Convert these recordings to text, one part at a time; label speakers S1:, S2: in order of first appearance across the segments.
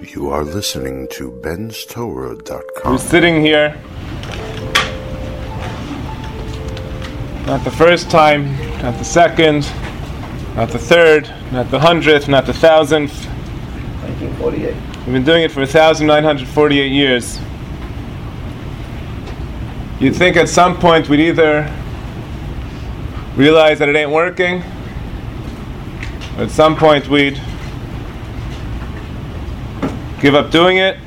S1: You are listening to benstorah.com.
S2: We're sitting here, not the first time, not the second, not the third, not the 100th, not the 1000th.
S3: 1948.
S2: We've been doing it for 1,948 years. You'd think at some point we'd either realize that it ain't working, or at some point we'd give up doing it,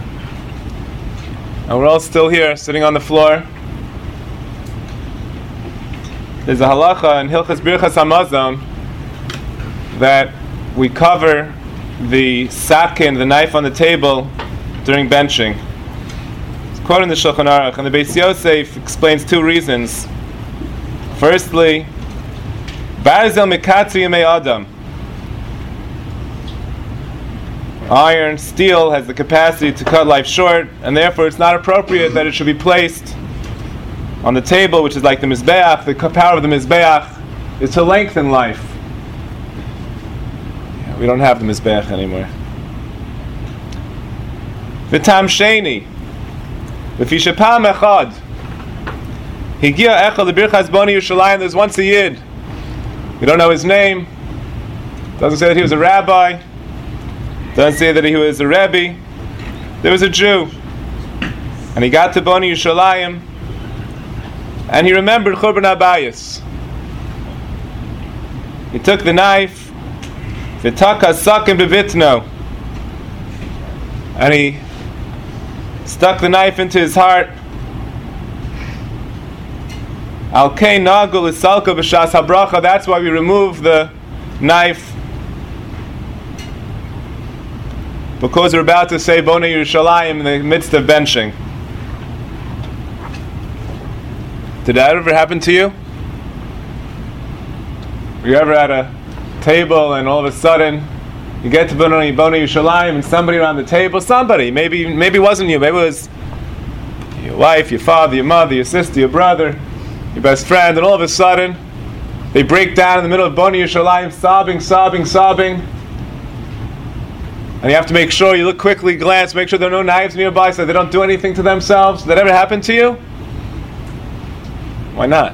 S2: and we're all still here, sitting on the floor. There's a halacha in Hilchas Birchas Hamazon that we cover the sakin, the knife on the table, during benching. It's quoted in the Shulchan Aruch, and the Beis Yosef explains two reasons. Firstly, Barzel mikatzi yemei adam. Iron, steel has the capacity to cut life short, and therefore it's not appropriate that it should be placed on the table, which is like the Mizbeach. The power of the Mizbeach is to lengthen life. We don't have the Mizbeach anymore. V'tam sheni, v'fi shepam echad, higia echad lebirchas boni Yerushalayim. There's once a Yid. We don't know his name. Doesn't say that he was a rabbi. Doesn't say that he was a Rebbe. There was a Jew, and he got to Boni Yerushalayim, and he remembered Churban Abayis. He took the knife, v'taka sakim bevitno, and he stuck the knife into his heart. Al kei nagul isalka b'shas habracha. That's why we remove the knife, because we're about to say Bonei Yerushalayim in the midst of benching. Did that ever happen to you? Were you ever at a table and all of a sudden you get to Bonei Yerushalayim and somebody around the table, maybe it wasn't you, maybe it was your wife, your father, your mother, your sister, your brother, your best friend, and all of a sudden they break down in the middle of Bonei Yerushalayim, sobbing. And you have to make sure you look quickly, glance, make sure there are no knives nearby so they don't do anything to themselves. Did that ever happen to you? Why not?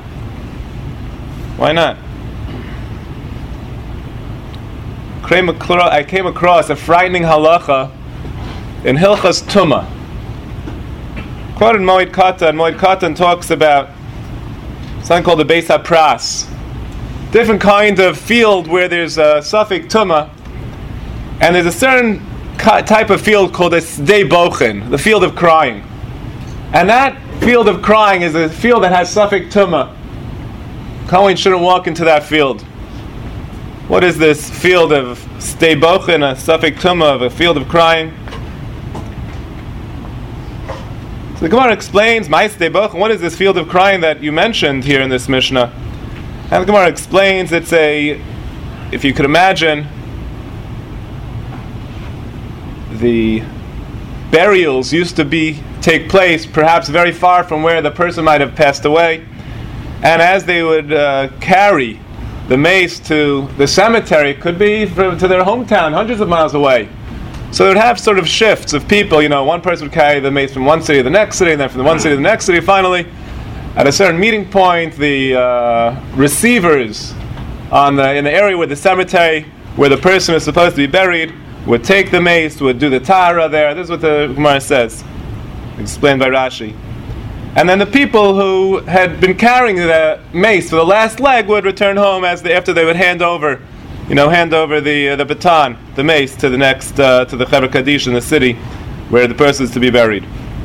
S2: I came across a frightening halacha in Hilchas Tumah. Quoted Moed Katan. Moed Katan talks about something called the Beis HaPras. Different kind of field where there's a suffix Tumah. And there's a certain type of field called a Sdei Bochen, the field of crying. And that field of crying is a field that has suffix Tumah. Kohen shouldn't walk into that field. What is this field of Sdei Bochen, a suffix Tumah, of a field of crying? So the Gemara explains, my Sdei Bochen, what is this field of crying that you mentioned here in this Mishnah? And the Gemara explains, it's if you could imagine, the burials used to take place perhaps very far from where the person might have passed away, and as they would carry the mace to the cemetery, it could be to their hometown, hundreds of miles away. So they would have sort of shifts of people. One person would carry the mace from one city to the next city, and then from the one city to the next city. Finally, at a certain meeting point, the receivers in the area where the cemetery, where the person is supposed to be buried, would take the mace, would do the tahara there. This is what the Gemara says, explained by Rashi. And then the people who had been carrying the mace for the last leg would return home after they would hand over the baton, the mace, to the next to the Chevra Kaddish in the city where the person is to be buried.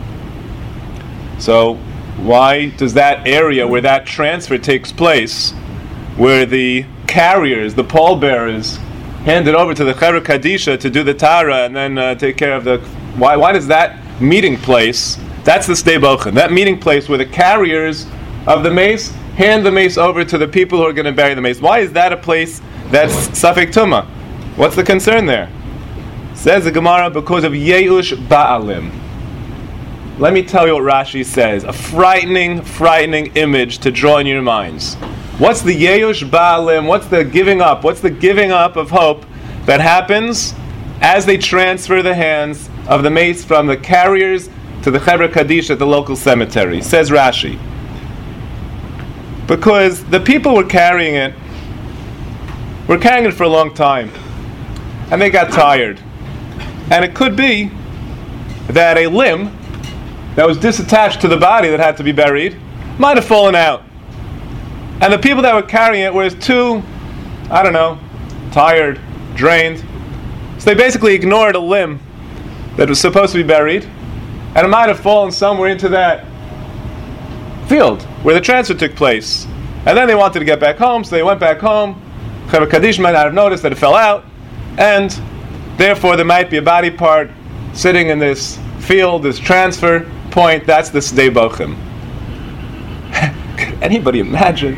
S2: So why does that area where that transfer takes place, where the carriers, the pallbearers, hand it over to the Chevra Kadisha to do the Tara and then take care of the... Why does that meeting place, that's the Sdei Bochen, that meeting place where the carriers of the mace hand the mace over to the people who are going to bury the mace, why is that a place that's suffix Tumah? What's the concern there? Says the Gemara, because of Yeush Ba'alim. Let me tell you what Rashi says. A frightening image to draw in your minds. What's the Yeush Ba'alim? What's the giving up? What's the giving up of hope that happens as they transfer the hands of the mace from the carriers to the Chevra Kaddish at the local cemetery. Says Rashi. Because the people were carrying it for a long time, and they got tired. And it could be that a limb that was disattached to the body that had to be buried might have fallen out. And the people that were carrying it were too, tired, drained. So they basically ignored a limb that was supposed to be buried, and it might have fallen somewhere into that field where the transfer took place. And then they wanted to get back home, so they went back home. Chevra Kaddish might not have noticed that it fell out, and therefore there might be a body part sitting in this field, this transfer point. That's the Sdei Bochim. Could anybody imagine?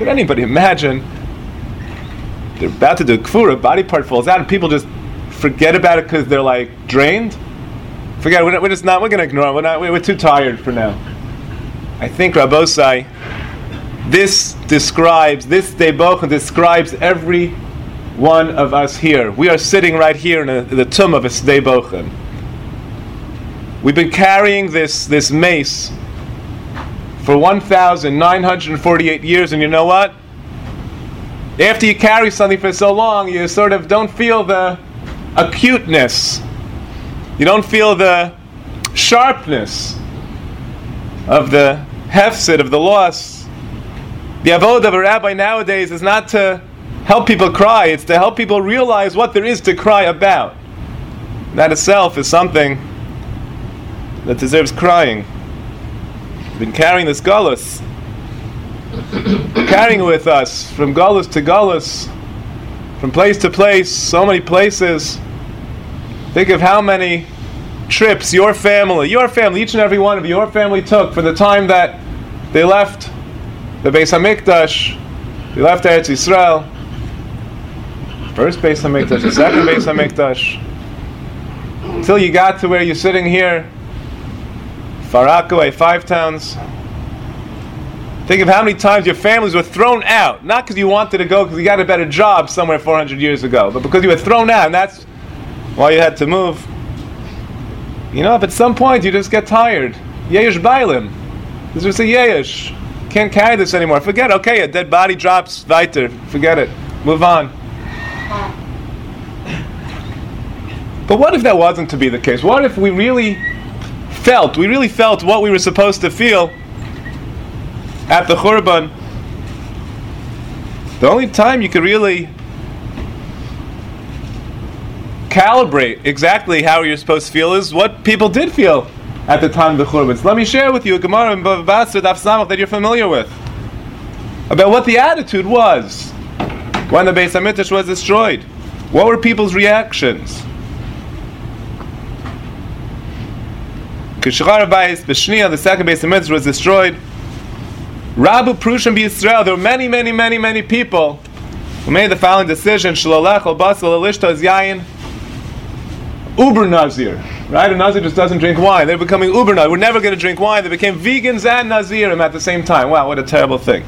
S2: They're about to do a kfura, a body part falls out, and people just forget about it because they're drained? Forget it, we're going to ignore it. We're too tired for now. I think Rabbosai, this Sdei Bochim describes every one of us here. We are sitting right here in the tomb of a Sdei Bochim. We've been carrying this mace for 1,948 years, and you know what? After you carry something for so long, you sort of don't feel the acuteness. You don't feel the sharpness of the hefsid, of the loss. The avodah of a rabbi nowadays is not to help people cry, it's to help people realize what there is to cry about. That itself is something that deserves crying. We've been carrying this galus, carrying it with us from galus to galus, from place to place, so many places. Think of how many trips your family, each and every one of your family took from the time that they left the Beis HaMikdash, they left Eretz Yisrael, first Beis HaMikdash, the second Beis HaMikdash, until you got to where you're sitting here, Far Rockaway, Five Towns. Think of how many times your families were thrown out, not because you wanted to go because you got a better job somewhere 400 years ago, but because you were thrown out, and that's why you had to move. If at some point you just get tired, Yesh Bailim, this is a Yesh, can't carry this anymore, forget it, okay, a dead body drops, weiter, forget it, move on. But what if that wasn't to be the case? What if we really felt what we were supposed to feel at the Churban? The only time you could really calibrate exactly how you're supposed to feel is what people did feel at the time of the Churban. So let me share with you a Gemara in Bava Basra Daf Samach that you're familiar with about what the attitude was when the Beis HaMikdash was destroyed. What were people's reactions? Kishchar Bayis B'Shniya, the second Beis HaMikdash was destroyed. Rabu Prushim B'Yisrael, there were many people who made the following decision: Shalolech al Basal Elishta Yayin Uber Nazir. Right? A Nazir just doesn't drink wine. They're becoming Uber Nazir. We're never going to drink wine. They became vegans and Nazirim at the same time. Wow, what a terrible thing.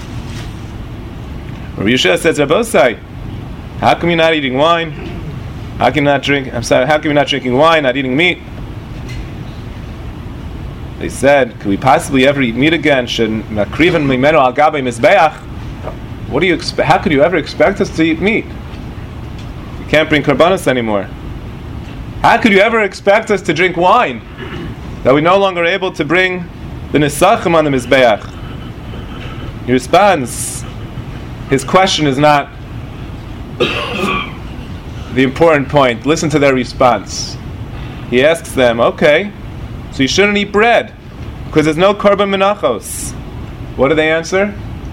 S2: Rabbi Yeshua says, Rabbosai, how come you're not eating wine? How come you're not drinking wine, not eating meat? They said, could we possibly ever eat meat again? What do you expect? How could you ever expect us to eat meat? We can't bring karbanos anymore. How could you ever expect us to drink wine that we're no longer able to bring the nesachim on the mizbeach? He responds, his question is not the important point. Listen to their response. He asks them, okay, so you shouldn't eat bread because there's no korban menachos. What do they answer?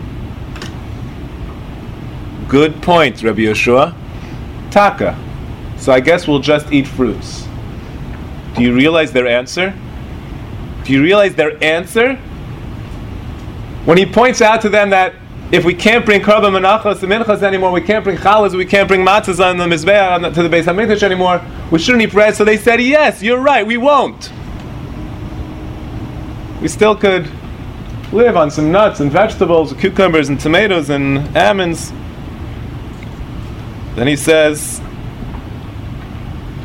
S2: Good point, Rabbi Yeshua. Taka. So I guess we'll just eat fruits. Do you realize their answer? When he points out to them that if we can't bring korban menachos to minchas anymore, we can't bring challah, we can't bring matzahs on the mizbeach to the Beis HaMikdash anymore, we shouldn't eat bread. So they said, yes, you're right, we won't. We still could live on some nuts and vegetables, cucumbers and tomatoes and almonds. Then he says,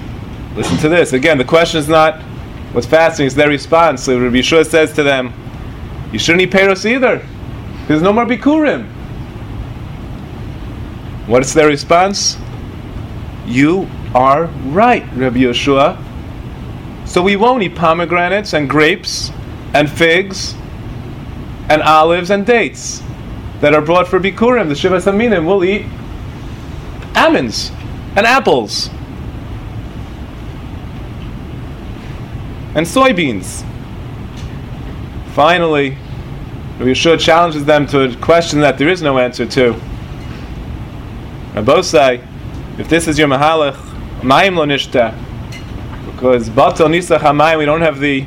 S2: Listen to this. Again, the question is not what's fasting, it's their response. So Rabbi Yeshua says to them, you shouldn't eat peiros either. There's no more bikurim. What's their response? You are right, Rabbi Yeshua. So we won't eat pomegranates and grapes and figs and olives and dates that are brought for bikurim, the Shivas Aminim. We'll eat almonds and apples and soybeans. Finally, Rabbi Yeshua challenges them to a question that there is no answer to. Rabbosai, if this is your mahalach, mayim lo nishta, because batal nisach hamayim, we don't have the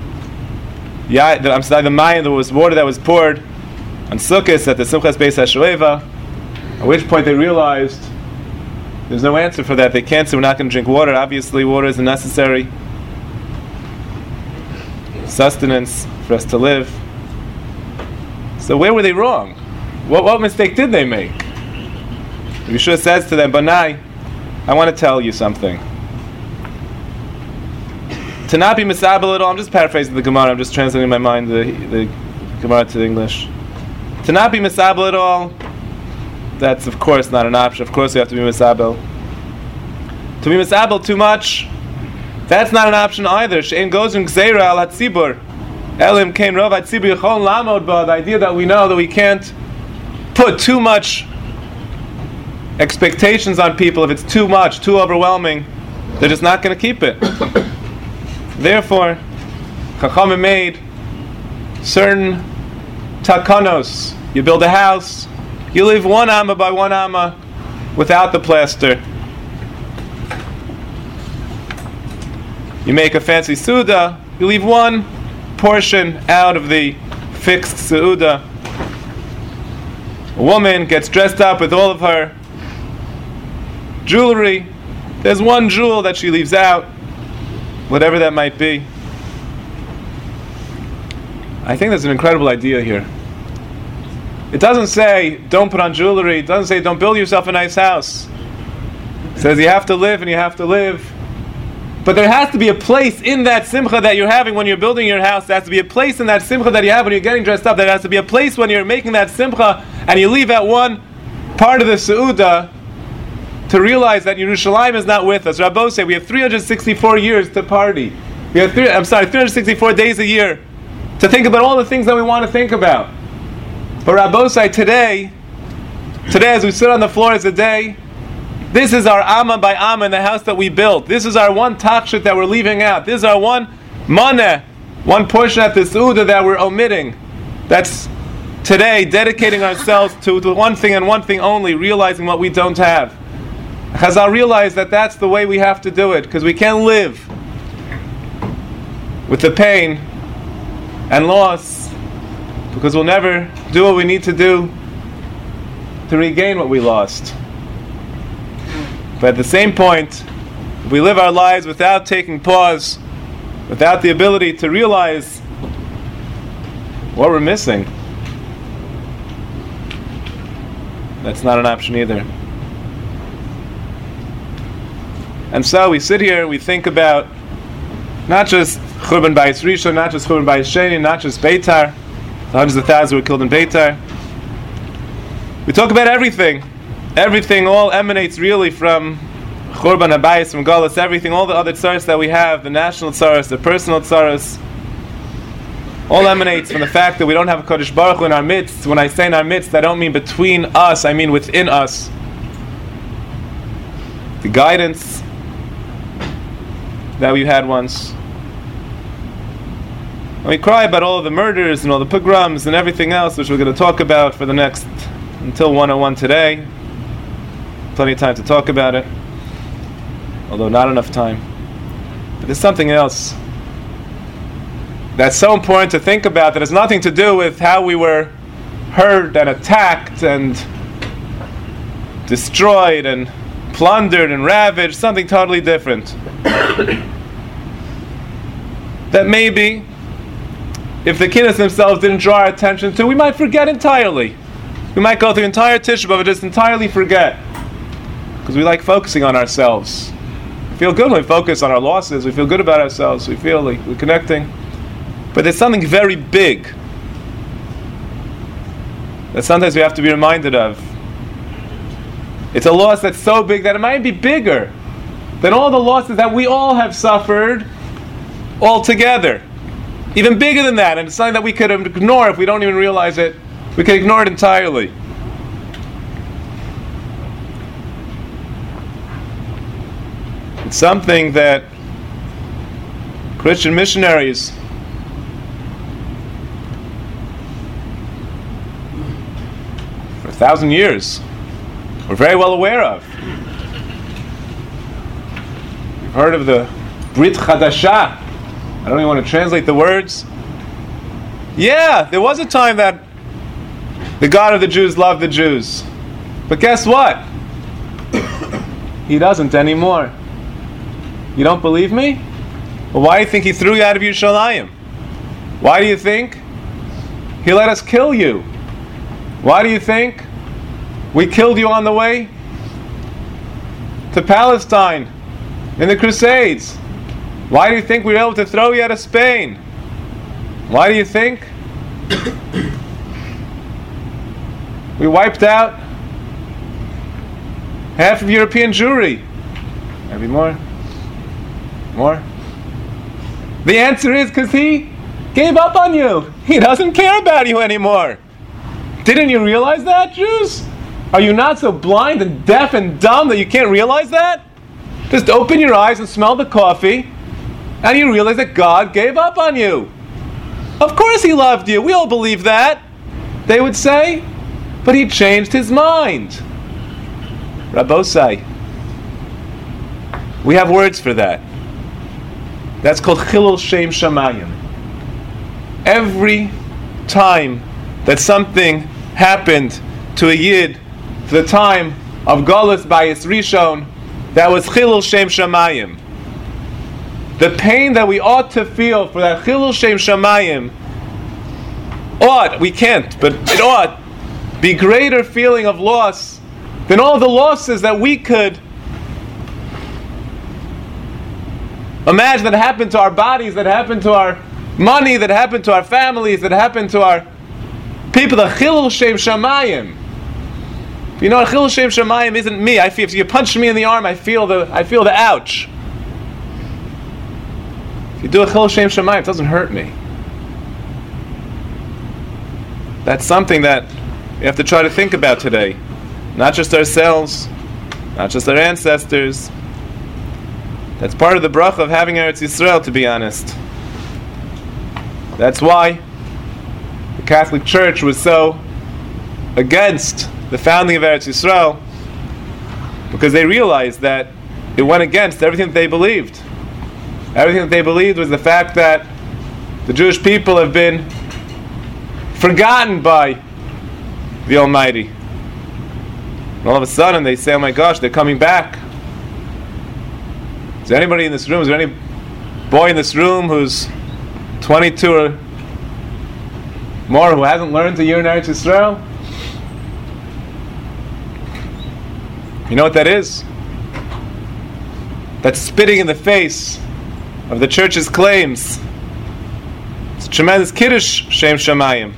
S2: mayim, there was water that was poured on Sukkot at the Simchas Beis HaShoeva, at which point they realized there's no answer for that. They can't say we're not going to drink water. Obviously, water is a necessary sustenance for us to live. So where were they wrong? What mistake did they make? Yeshua says to them, Banai, I want to tell you something. To not be misabel at all, I'm just paraphrasing the Gemara, I'm just translating in my mind the Gemara to English. To not be misabel at all, that's of course not an option. Of course we have to be misabel. To be misabel too much, that's not an option either. She'en goes in gzeira al hatzibur. Elim kein rov hatzibur yachol lamod ba. The idea that we know that we can't put too much expectations on people. If it's too much, too overwhelming, they're just not going to keep it. Therefore, Chachamim made certain takanos. You build a house, you leave one amma by one amma without the plaster. You make a fancy suda, you leave one portion out of the fixed suda. A woman gets dressed up with all of her jewelry. There's one jewel that she leaves out, whatever that might be. I think there's an incredible idea here. It doesn't say don't put on jewelry. It doesn't say don't build yourself a nice house. It says you have to live and you have to live. But there has to be a place in that simcha that you're having when you're building your house. There has to be a place in that simcha that you have when you're getting dressed up. There has to be a place when you're making that simcha and you leave out one part of the Seudah to realize that Yerushalayim is not with us. Rabbo said we have 364 years to party. We have 364 days a year to think about all the things that we want to think about. But Rabbo said today as we sit on the floor as a day, this is our amma by amma in the house that we built. This is our one takshit that we're leaving out. This is our one maneh, one portion at the Seudah that we're omitting. That's today dedicating ourselves to the one thing and one thing only, realizing what we don't have. Chazal realized that that's the way we have to do it, because we can't live with the pain and loss, because we'll never do what we need to do to regain what we lost. But at the same point, if we live our lives without taking pause, without the ability to realize what we're missing, that's not an option either. And so we sit here, we think about not just Churban Bayis Rishon, not just Churban Bayis Sheni, not just Beitar, the hundreds of thousands who were killed in Beitar. We talk about everything. Everything all emanates really from Churban Habayis, from Galus, everything, all the other tzaros that we have, the national tzaros, the personal tzaros, all emanates from the fact that we don't have a Kodesh Baruch Hu in our midst. When I say in our midst, I don't mean between us, I mean within us. The guidance that we had once. And we cry about all of the murders and all the pogroms and everything else, which we're going to talk about for the next, until 101 today. Plenty of time to talk about it, although not enough time. But there's something else that's so important to think about that has nothing to do with how we were hurt and attacked and destroyed and plundered and ravaged, something totally different. That maybe, if the kiddush themselves didn't draw our attention to, we might forget entirely. We might go through the entire Tisha B'Av and just entirely forget, because we like focusing on ourselves. If feel good when we focus on our losses. We feel good about ourselves. We feel like we're connecting. But there's something very big that sometimes we have to be reminded of. It's a loss that's so big that it might be bigger than all the losses that we all have suffered altogether. Even bigger than that, and it's something that we could ignore if we don't even realize it. We could ignore it entirely. It's something that Christian missionaries for 1,000 years were very well aware of. You've heard of the Brit Chadashah. I don't even want to translate the words. Yeah, there was a time that the God of the Jews loved the Jews. But guess what? He doesn't anymore. You don't believe me? Well, why do you think he threw you out of Yerushalayim? Why do you think he let us kill you? Why do you think we killed you on the way to Palestine in the Crusades? Why do you think we were able to throw you out of Spain? Why do you think we wiped out half of European Jewry? Maybe more? More? The answer is because he gave up on you. He doesn't care about you anymore. Didn't you realize that, Jews? Are you not so blind and deaf and dumb that you can't realize that? Just open your eyes and smell the coffee, and you realize that God gave up on you. Of course he loved you. We all believe that, they would say. But he changed his mind. Rabbosai. We have words for that. That's called Chilul Shem Shamayim. Every time that something happened to a Yid for the time of Galus Bayis Rishon, that was Chilul Shem Shamayim. The pain that we ought to feel for that Chilul Shem Shamayim we can't, but it ought be greater feeling of loss than all the losses that we could imagine that happened to our bodies, that happened to our money, that happened to our families, that happened to our people. The Chilul Shem Shamayim. You know, Chilul Shem Shamayim isn't me. If you punch me in the arm, I feel the ouch. If you do a Chilul Shem Shamayim, it doesn't hurt me. That's something that we have to try to think about today. Not just ourselves, not just our ancestors. That's part of the bracha of having Eretz Yisrael, to be honest. That's why the Catholic Church was so against the founding of Eretz Yisrael, because they realized that it went against everything that they believed. Everything that they believed was the fact that the Jewish people have been forgotten by the Almighty. And all of a sudden they say, oh my gosh, they're coming back. Is there anybody in this room, is there any boy in this room who's 22 or more who hasn't learned a year in Eretz Yisrael? You know what that is? That's spitting in the face of the church's claims. It's a tremendous kiddush, Shem Shamayim.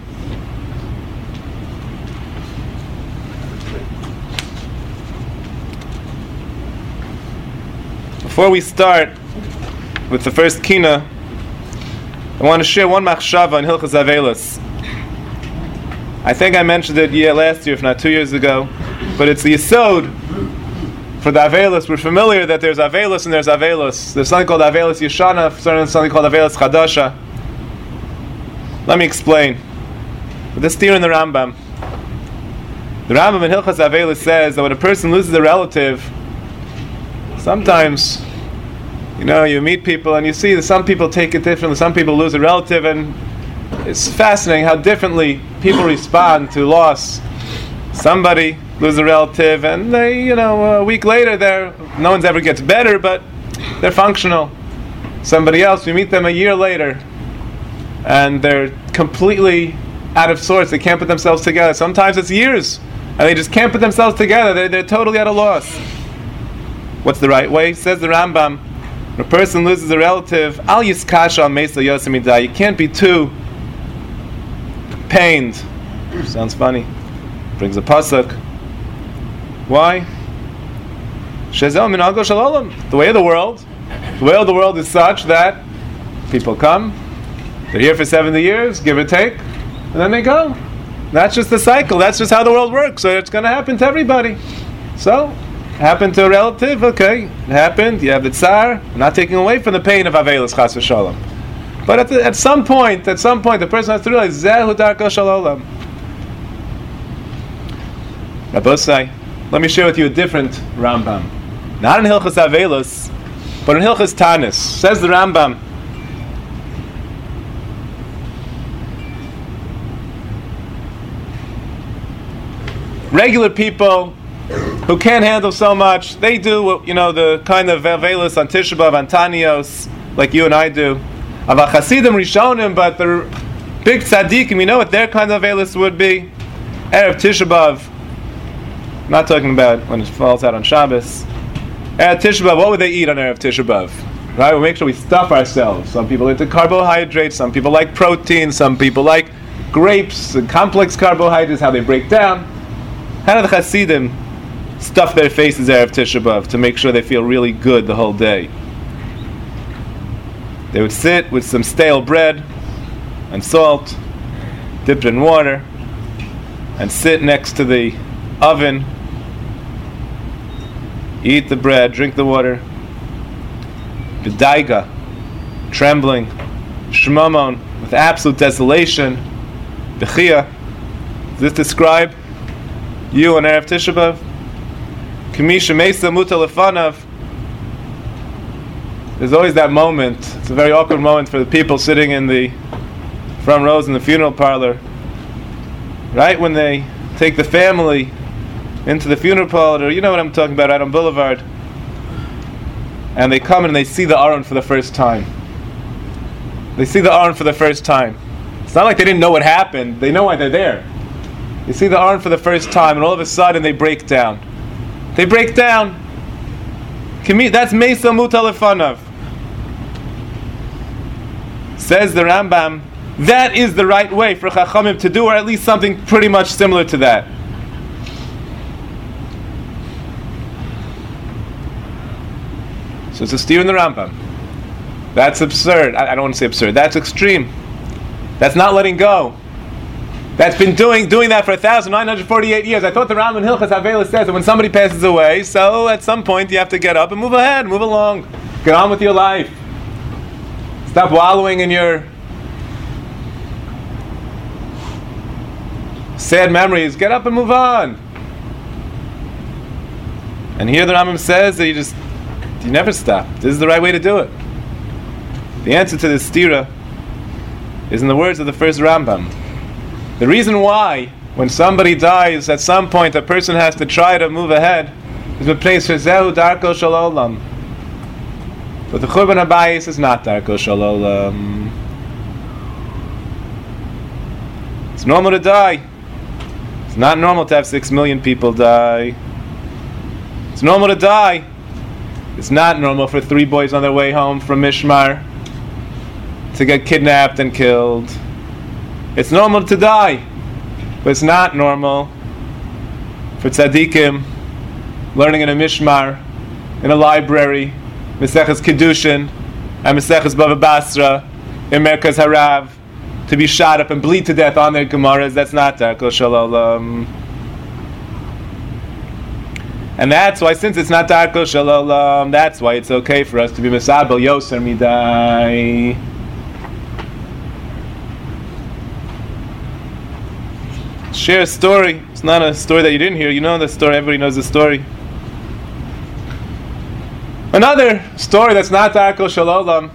S2: Before we start with the first kina, I want to share one machshava in Hilchos Avelos. I think I mentioned it last year, if not 2 years ago, but it's the yesod for the Avelos. We're familiar that there's Avelos and there's Avelos. There's something called Avelos Yeshana, something called Avelos Chadasha. Let me explain. With this here in the Rambam. The Rambam in Hilchos Avelos says that when a person loses a relative, sometimes, you meet people and you see that some people take it differently, some people lose a relative, and it's fascinating how differently people respond to loss. Somebody loses a relative and they, a week later, no one's ever gets better, but they're functional. Somebody else, we meet them a year later and they're completely out of sorts. They can't put themselves together. Sometimes it's years and they just can't put themselves together. They're totally at a loss. What's the right way? Says the Rambam, when a person loses a relative, al yiskasha al meisa yosemidai. You can't be too pained. Sounds funny. Brings a pasuk. Why? Shezel minhago shel olam. The way of the world is such that people come, they're here for 70 years, give or take, and then they go. That's just the cycle. That's just how the world works. So it's going to happen to everybody. So, happened to a relative, okay, it happened. You have the tsar. I'm not taking away from the pain of Avelis Chas v'Shalom. But at some point, the person has to realize Zehu Darko Shel Olam. Rabbosai, let me share with you a different Rambam. Not in Hilchos Avelos, but in Hilchos Tanis. Says the Rambam, regular people who can't handle so much, they do, the kind of Avelos on Tisha B'Av, Antanios, like you and I do. Ava Chasidim Rishonim, but the big tzaddikim, we know what their kind of Avelos would be. Erev Tisha B'Av. I'm not talking about when it falls out on Shabbos. Erev Tisha B'Av, what would they eat on Erev Tisha B'Av? Right, we make sure we stuff ourselves. Some people into carbohydrates, some people like protein, some people like grapes and complex carbohydrates, how they break down. How do the Hasidim stuff their faces Erev Tisha B'Av to make sure they feel really good the whole day? They would sit with some stale bread and salt, dipped in water, and sit next to the oven, eat the bread, drink the water, b'daiga, trembling, shmamon, with absolute desolation, b'chia. Does this describe you on Erev Tisha B'Av? Kamisha Mesa Muta Lefanav. There's always that moment. It's a very awkward moment for the people sitting in the front rows in the funeral parlor. Right when they take the family into the funeral parlor, you know what I'm talking about, right on Boulevard. And they come and they see the Aron for the first time. They see the Aron for the first time. It's not like they didn't know what happened. They know why they're there. They see the Aron for the first time, and all of a sudden they break down. They break down. That's Mesa Muta Lefanav. Says the Rambam, that is the right way for Chachamim to do, or at least something pretty much similar to that. So it's a steer in the Rambam. That's absurd. I don't want to say absurd. That's extreme. That's not letting go. That's been doing that for 1,948 years. I thought the Rambam in Hilchos Avelos says that when somebody passes away, so at some point you have to get up and move ahead, move along. Get on with your life. Stop wallowing in your sad memories. Get up and move on. And here the Rambam says that you never stop. This is the right way to do it. The answer to this stira is in the words of the first Rambam. The reason why, when somebody dies, at some point a person has to try to move ahead is a place for Zehu Darko Shel Olam. But the Churban HaBayis is not Darko Shel Olam. It's normal to die. It's not normal to have 6 million people die. It's normal to die. It's not normal for 3 boys on their way home from Mishmar to get kidnapped and killed. It's normal to die, but it's not normal for tzaddikim learning in a Mishmar, in a library, Meseches Kedushin, and Meseches Bava Basra, in Merkaz Harav, to be shot up and bleed to death on their Gemaras. That's not Darko Shel Olam. And that's why, since it's not Darko Shel Olam, that's why it's okay for us to be Mesabel Yoser Midai. Share a story. It's not a story that you didn't hear. You know the story. Everybody knows the story. Another story that's not Darko Shel Olam.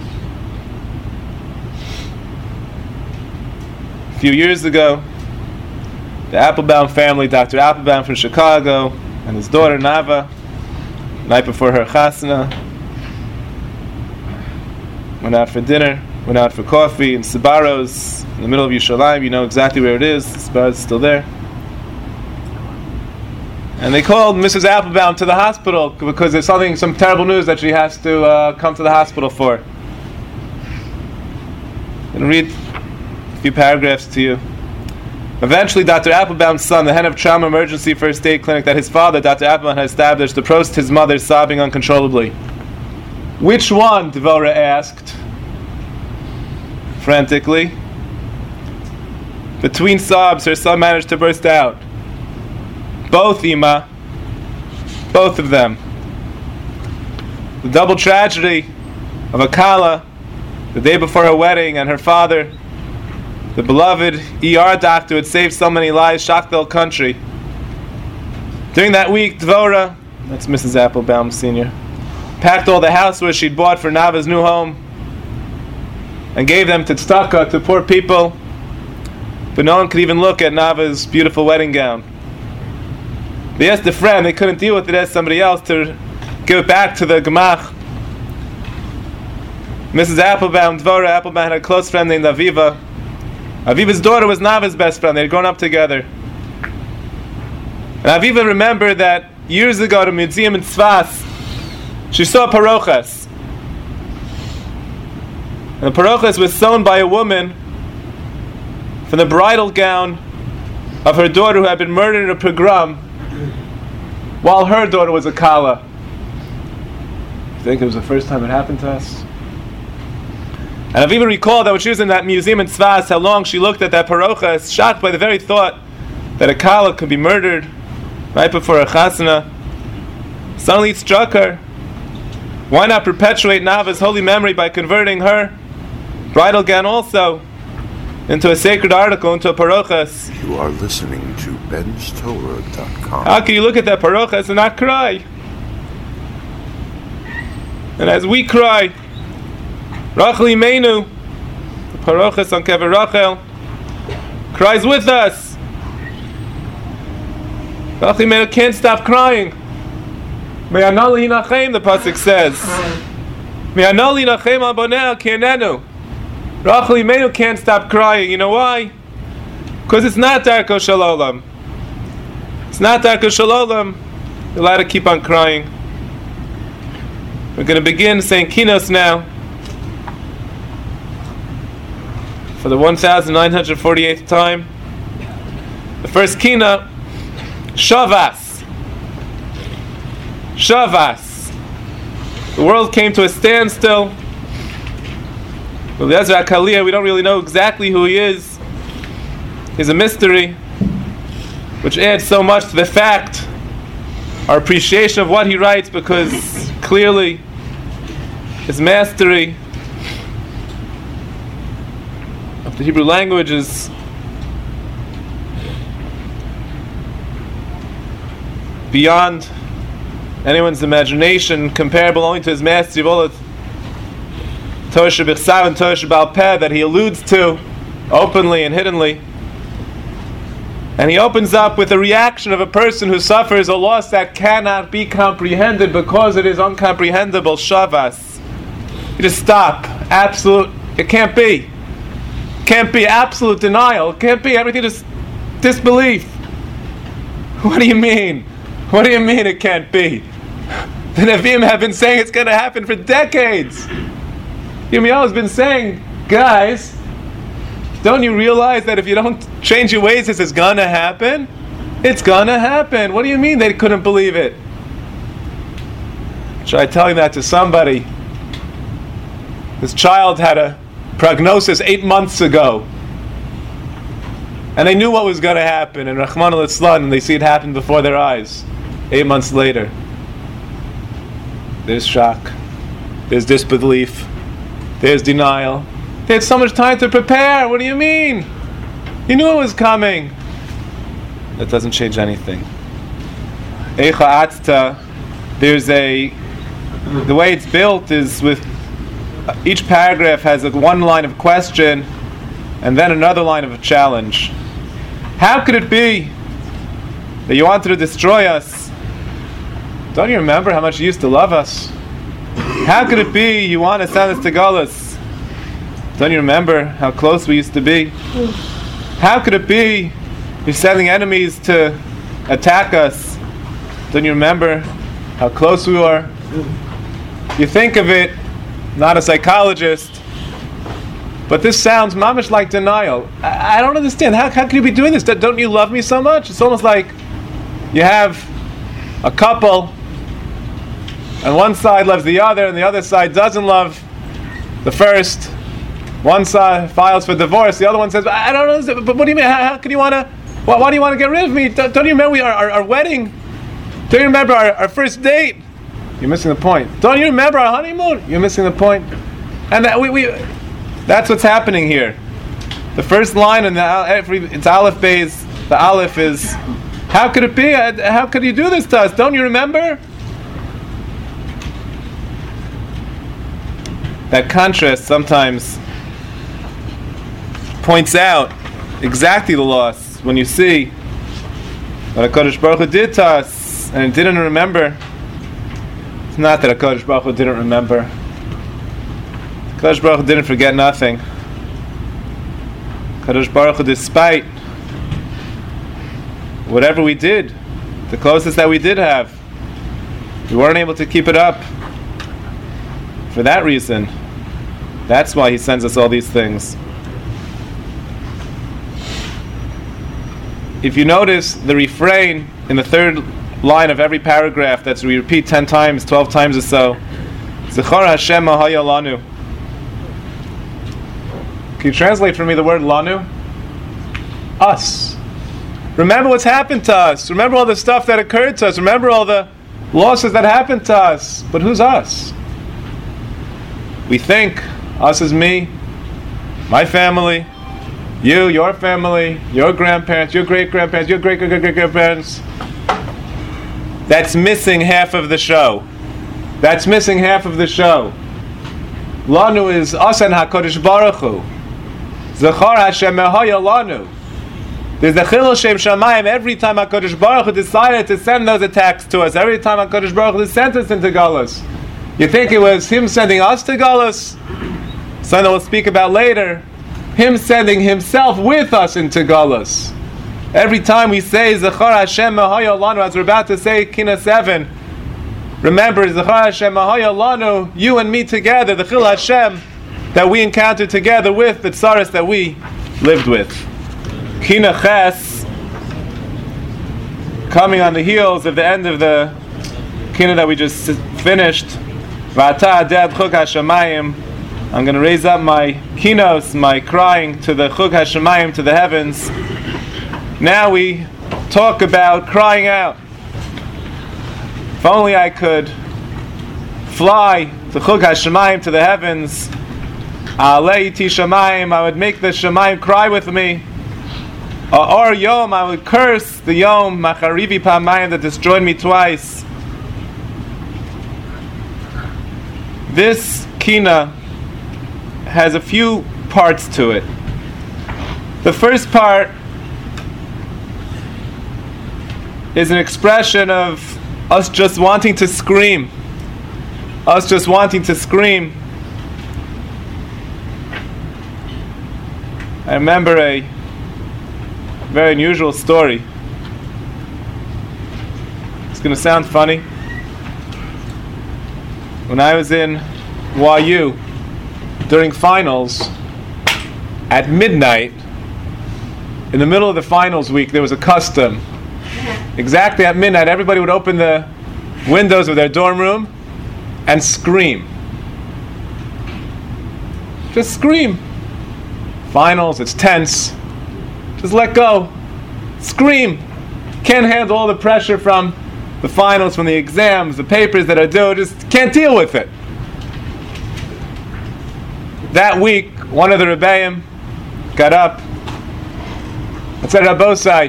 S2: A few years ago, the Applebaum family, Dr. Applebaum from Chicago, and his daughter Nava, night before her chasna, went out for dinner, went out for coffee in Sbarro's in the middle of Yerushalayim. You know exactly where it is. Sbarro's is still there. And they called Mrs. Applebaum to the hospital because there's some terrible news that she has to come to the hospital for. I'm going to read a few paragraphs to you. Eventually, Dr. Applebaum's son, the head of trauma emergency first aid clinic that his father, Dr. Applebaum, had established, approached his mother, sobbing uncontrollably. Which one? Dvorah asked, frantically. Between sobs, her son managed to burst out. Both, Ima. Both of them. The double tragedy of Akala, the day before her wedding, and her father, the beloved ER doctor who had saved so many lives, shocked the whole country. During that week, Dvorah, that's Mrs. Applebaum Sr., packed all the housewares she'd bought for Nava's new home and gave them to tzedakah, to poor people, but no one could even look at Nava's beautiful wedding gown. They asked a friend, they couldn't deal with it, asked somebody else to give it back to the gemach. Mrs. Applebaum, Dvorah Applebaum, had a close friend named Aviva. Aviva's daughter was Nava's best friend. They had grown up together. And Aviva remembered that years ago at a museum in Tzfas, she saw a parochas. And the parochas was sewn by a woman from the bridal gown of her daughter who had been murdered in a pogrom while her daughter was a kala. I think it was the first time it happened to us. And Aviva recalled that when she was in that museum in Tzfas, how long she looked at that parochas, shocked by the very thought that a kala could be murdered right before a chasana. Suddenly it struck her. Why not perpetuate Nava's holy memory by converting her bridal gown also into a sacred article, into a parochas?
S1: You are listening to benstorah.com.
S2: How can you look at that parochas and not cry? And as we cry, Rachel Imeinu, the parochas on Kever Rachel, cries with us. Rachel Imeinu can't stop crying. Me'anal hinachem, the pasuk says. Me'anal hinachem al bonei ki'enenu. Rachel Imeinu can't stop crying. You know why? Because it's not Darko Shalom. It's not Darko Shalom. You're allowed to keep on crying. We're going to begin saying Kinos now. For the 1948th time. The first Kina, Shavas. Shavas. The world came to a standstill. Well, the Ezra HaKaliyah, we don't really know exactly who he is. He's a mystery, which adds so much to the fact, our appreciation of what he writes, because clearly his mastery of the Hebrew language is beyond anyone's imagination, comparable only to his mastery of all the Torah Shebichsav and Torah Shebal Peh that he alludes to openly and hiddenly. And he opens up with a reaction of a person who suffers a loss that cannot be comprehended because it is uncomprehendable. Shavas. You just stop. Absolute. It can't be. Can't be. Absolute denial. It can't be. Everything is disbelief. What do you mean? What do you mean it can't be? The Nevi'im have been saying it's going to happen for decades. Yirmiyahu has been saying, guys, don't you realize that if you don't change your ways, this is going to happen? It's going to happen. What do you mean they couldn't believe it? Try telling that to somebody. This child had a prognosis 8 months ago. And they knew what was going to happen. And Rahman al-Islam, they see it happen before their eyes. 8 months later. There's shock. There's disbelief. There's denial. They had so much time to prepare. What do you mean? You knew it was coming. That doesn't change anything. Eicha Atzta, the way it's built is with each paragraph has one line of question and then another line of a challenge. How could it be that you wanted to destroy us? Don't you remember how much you used to love us? How could it be you want to send us to Golus? Don't you remember how close we used to be? How could it be you're sending enemies to attack us? Don't you remember how close we were? You think of it, not a psychologist, but this sounds mamish like denial. I don't understand. How can you be doing this? Don't you love me so much? It's almost like you have a couple, and one side loves the other, and the other side doesn't love the first. One side files for divorce, the other one says, I don't know, but what do you mean? How can you want to, why do you want to get rid of me? Don't you remember our wedding? Don't you remember our first date? You're missing the point. Don't you remember our honeymoon? You're missing the point. And that's what's happening here. The first line in it's Aleph Beis, the Aleph is, how could it be? How could you do this to us? Don't you remember? That contrast sometimes points out exactly the loss when you see what HaKadosh Baruch Hu did to us and didn't remember. It's not that HaKadosh Baruch Hu didn't remember. HaKadosh Baruch Hu didn't forget nothing. HaKadosh Baruch Hu, despite whatever we did, the closest that we did have, we weren't able to keep it up. For that reason, that's why He sends us all these things. If you notice the refrain in the third line of every paragraph that we repeat 10 times, 12 times or so, Zechor Hashem Mahaya Lanu. Can you translate for me the word Lanu? Us. Remember what's happened to us. Remember all the stuff that occurred to us. Remember all the losses that happened to us. But who's us? We think us is me, my family, you, your family, your grandparents, your great-grandparents, your great-great-great-grandparents. That's missing half of the show. That's missing half of the show. Lanu is us and HaKadosh Baruch Hu. Zechar Hashem Mehaya Lanu. There's the Chilul Shem Shamayim. Every time HaKadosh Baruch Hu decided to send those attacks to us, every time HaKadosh Baruch Hu sent us into Galus, you think it was Him sending us to Galus? Something that we'll speak about later. Him sending Himself with us into Galus. Every time we say Zechar Hashem Mahaya Lanu, as we're about to say Kina 7, remember Zechar Hashem Mahaya Lanu, you and me together, the Chil Hashem that we encountered together with the tsaris that we lived with. Kina Ches, coming on the heels of the end of the Kina that we just finished. V'ata adad Chug Hashemayim. I'm going to raise up my kinos, my crying to the Chug Hashemayim, to the heavens. Now we talk about crying out. If only I could fly to Chug Hashemayim, to the heavens. A'alei iti Shamayim, I would make the Shamayim cry with me. Or Yom, I would curse the Yom, Macharivi Pamayim, that destroyed me twice. This Kina has a few parts to it. The first part is an expression of us just wanting to scream. Us just wanting to scream. I remember a very unusual story. It's going to sound funny. When I was in YU, during finals, at midnight, in the middle of the finals week, there was a custom. Exactly at midnight, everybody would open the windows of their dorm room and scream. Just scream. Finals, it's tense. Just let go. Scream. Can't handle all the pressure from the finals, from the exams, the papers that are due. Just can't deal with it. That week, one of the Rebbeim got up and said, Rabbosai,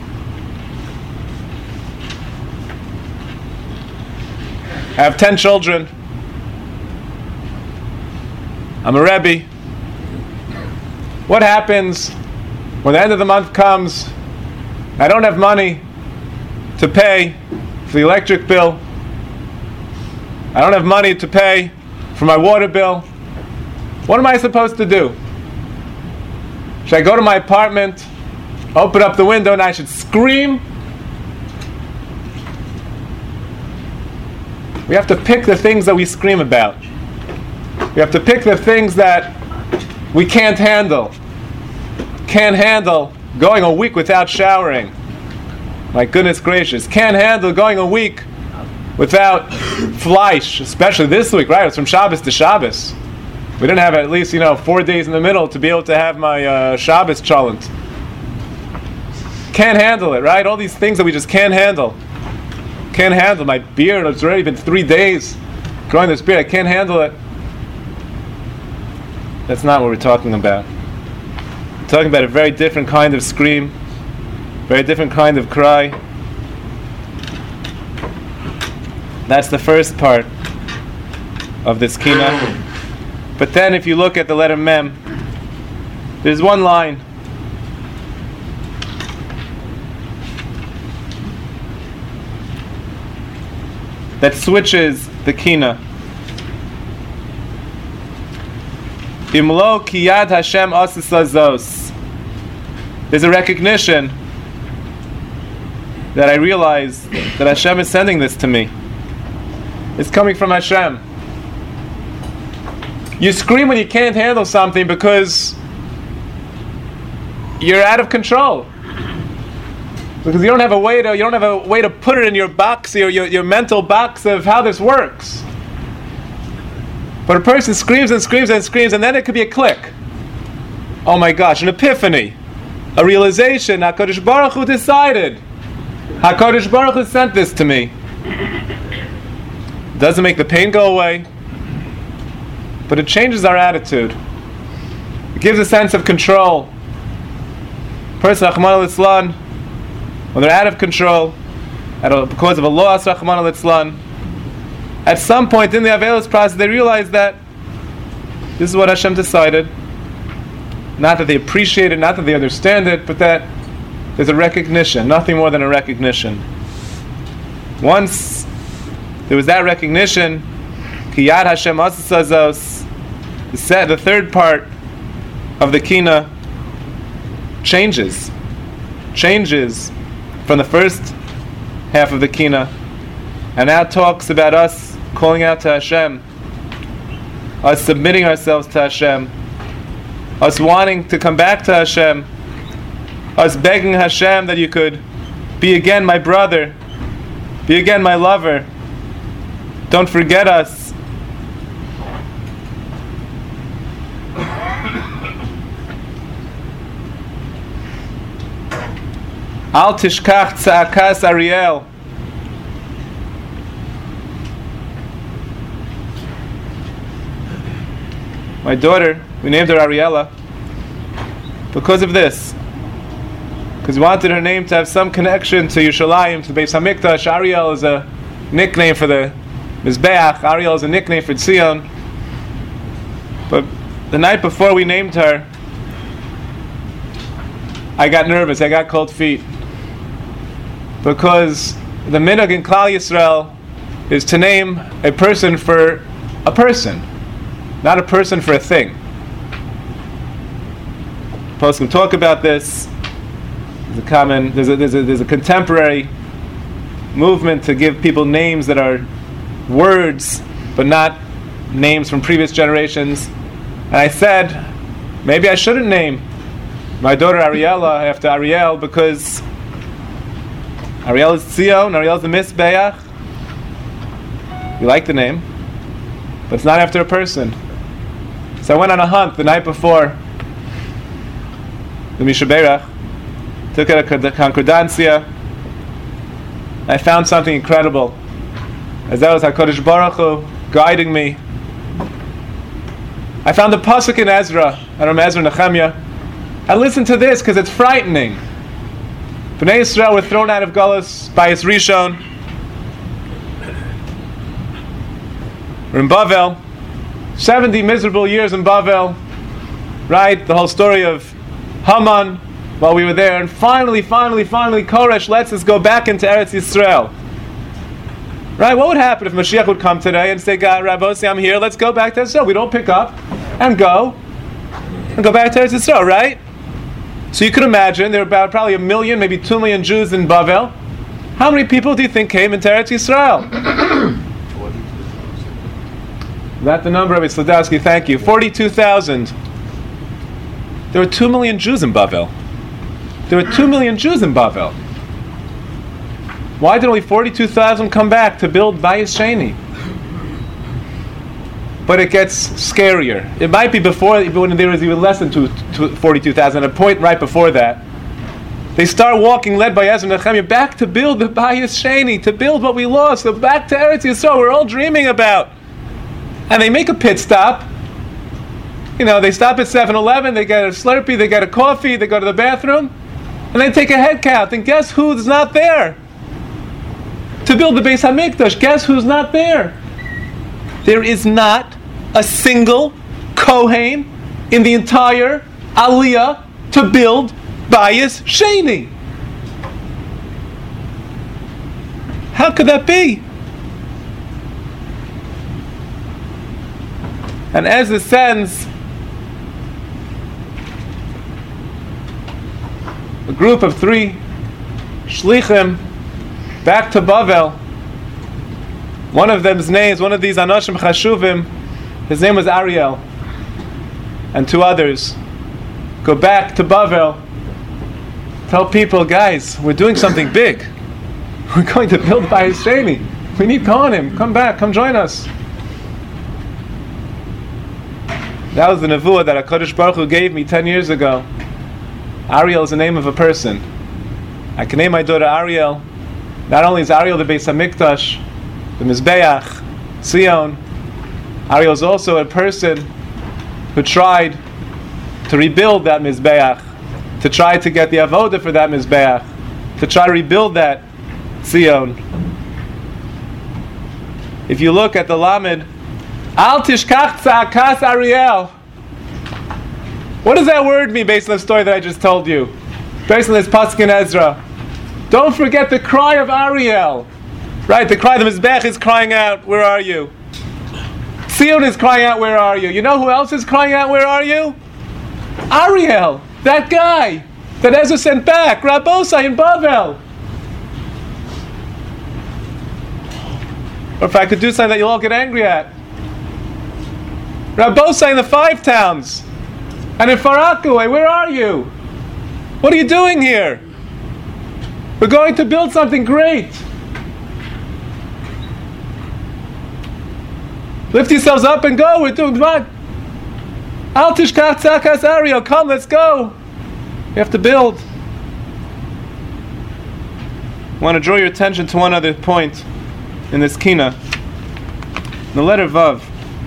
S2: I have 10 children. I'm a Rebbe. What happens when the end of the month comes? I don't have money to pay for the electric bill. I don't have money to pay for my water bill. What am I supposed to do? Should I go to my apartment, open up the window, and I should scream? We have to pick the things that we scream about. We have to pick the things that we can't handle. Can't handle going a week without showering. My goodness gracious. Can't handle going a week without fleisch, especially this week, right? It's from Shabbos to Shabbos. We didn't have at least, 4 days in the middle to be able to have my Shabbos cholent. Can't handle it, right? All these things that we just can't handle. Can't handle my beard. It's already been 3 days growing this beard. I can't handle it. That's not what we're talking about. We're talking about a very different kind of scream, very different kind of cry. That's the first part of this kina. But then if you look at the letter Mem, there's one line. That switches the kina. Imlo ki yad Hashem asisa zos. There's a recognition that I realize that Hashem is sending this to me. It's coming from Hashem. You scream when you can't handle something because you're out of control. Because you don't have a way to put it in your box, your mental box of how this works. But a person screams and screams and screams, and then it could be a click. Oh my gosh, an epiphany, a realization. HaKadosh Baruch Hu decided. HaKadosh Baruch Hu sent this to me. Doesn't make the pain go away, but it changes our attitude. It gives a sense of control. Person, Rachmana litzlan, when they're out of control, because of a loss, Rachmana litzlan, at some point in the Avelos process, they realize that this is what Hashem decided. Not that they appreciate it, not that they understand it, but that there's a recognition, nothing more than a recognition. Once there was that recognition, Ki Yad Hashem asisa zos, the third part of the kina changes from the first half of the kina, and now talks about us calling out to Hashem, us submitting ourselves to Hashem, us wanting to come back to Hashem, us begging Hashem that you could be again my brother, be again my lover, don't forget us. Al tishkach tza'akas Ariel. My daughter, we named her Ariella because of this. Because we wanted her name to have some connection to Yerushalayim, to Beis Hamikdash. Ariel is a nickname for the Mizbeach. Ariel is a nickname for Tzion. But the night before we named her, I got nervous, I got cold feet. Because the minhag in Klal Yisrael is to name a person for a person, not a person for a thing. Poskim talk about this. There's a contemporary movement to give people names that are words, but not names from previous generations. And I said, maybe I shouldn't name my daughter Ariella after Ariel, because Ariel is Tzion, Ariel is the Mizbeach. You like the name, but it's not after a person. So I went on a hunt the night before the Misha Berach, took out a concordancia. I found something incredible. As that was HaKadosh Baruch Hu guiding me. I found a pasuk in Ezra, I don't know, Ezra Nehemiah. I listened to this because it's frightening. Bnei Yisrael were thrown out of Galus by its Rishon. We're in Bavel. 70 miserable years in Bavel. Right? The whole story of Haman while we were there. And finally, Koresh lets us go back into Eretz Yisrael. Right? What would happen if Mashiach would come today and say, God, Rabbi Ossi, I'm here, let's go back to Israel. We don't pick up and go back to Eretz Yisrael, right? So you could imagine there were about probably 1 million, maybe 2 million Jews in Bavel. How many people do you think came into Eretz Yisrael? That the number, Rabbi Sludowski, thank you. 42,000. There were 2 million Jews in Bavel. There were 2 million Jews in Bavel. Why did only 42,000 come back to build Bayis Sheni? But it gets scarier. It might be before, when there was even less than 42,000, a point right before that. They start walking, led by Ezra and Nehemiah, back to build the Bayis Sheni, to build what we lost, so back to Eretz Yisrael, we're all dreaming about. And they make a pit stop. You know, they stop at 7-Eleven, they get a Slurpee, they get a coffee, they go to the bathroom, and they take a head count. And guess who's not there? To build the Beis HaMikdash, guess who's not there? There is not a single Kohen in the entire Aliyah to build Bayis Sheni. How could that be? And Ezra sends a group of 3 shlichim back to Bavel. One of them's names, one of these Anoshim Chashuvim, his name was Ariel, and 2 others go back to Bavel. Tell people, guys, we're doing something big. We're going to build Bayis Sheni. We need Kohanim. Come back, come join us. That was the nevuah that HaKadosh Baruch Hu gave me 10 years ago. Ariel is the name of a person. I can name my daughter Ariel. Not only is Ariel the Beis HaMikdash, the Mizbeach, Zion, Ariel is also a person who tried to rebuild that Mizbeach, to try to get the avoda for that Mizbeach, to try to rebuild that Zion. If you look at the Lamed, Al Tishkach Tza'akas Ariel. What does that word mean based on the story that I just told you? Based on this Pasuk in Ezra. Don't forget the cry of Ariel. Right, the cry, the Mizbech is crying out, where are you? Zion is crying out, where are you? You know who else is crying out, where are you? Ariel, that guy that Ezra sent back, Rabbosai in Bavel. Or if I could do something that you'll all get angry at. Rabbosai in the 5 towns. And in Farakaway, where are you? What are you doing here? We're going to build something great. Lift yourselves up and go. We're doing what? Al Tishkach Tza'akas Ariel. Come, let's go. We have to build. I want to draw your attention to one other point in this Kina. In the letter Vav.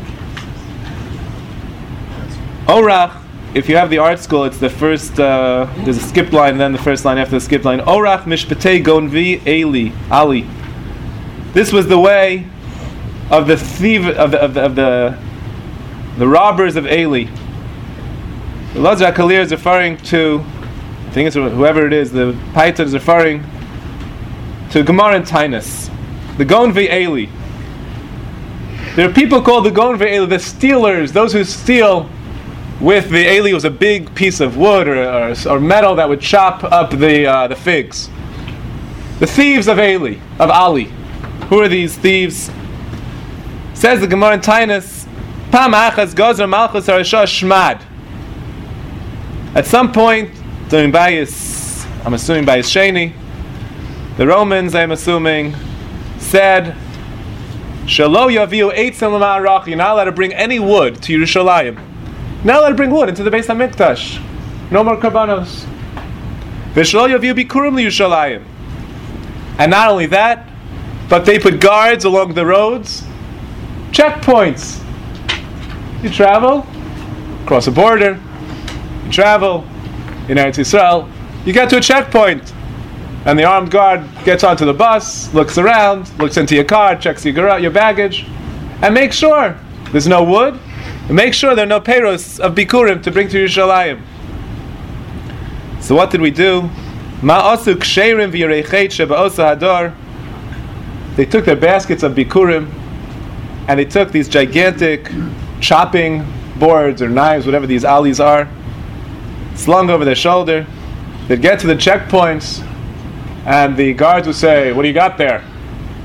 S2: Orach, if you have the art school, it's the first, there's a skip line and then the first line after the skip line. Orach Mishpatei Gonvi Ali. This was the way of the thief, of the robbers of Eli. The Lazar Kalir is referring to, I think it's whoever it is, the Paita is referring to Gemara and Tainus. The Gonvi Eli. There are people called the Gonvi Eli, the stealers, those who steal with the Eli was a big piece of wood or metal that would chop up the figs. The thieves of Eli, of Ali. Who are these thieves? Says the Gemara in Tainus, Pam achas gozer malchus harasha shmad. At some point during Bayis, I'm assuming Bayis Sheni, the Romans, I'm assuming, said, Shalo yaviu eitzim l'ma'arach. You're not allowed to bring any wood to Yerushalayim. You're not allowed to bring wood into the Beis HaMikdash. No more karbanos. V'shalo yaviu bikurim l'Yerushalayim. And not only that, but they put guards along the roads. Checkpoints. You travel, cross a border, you travel in Eretz Yisrael, you get to a checkpoint, and the armed guard gets onto the bus, looks around, looks into your car, checks your baggage, and makes sure there's no wood, and make sure there are no peiros of bikurim to bring to Yerushalayim. So what did we do? Ma'asu ksherim v'yirechet sheba'osa hador. They took their baskets of bikurim, and they took these gigantic chopping boards or knives, whatever these alis are, slung over their shoulder. They'd get to the checkpoints, and the guards would say, "What do you got there?"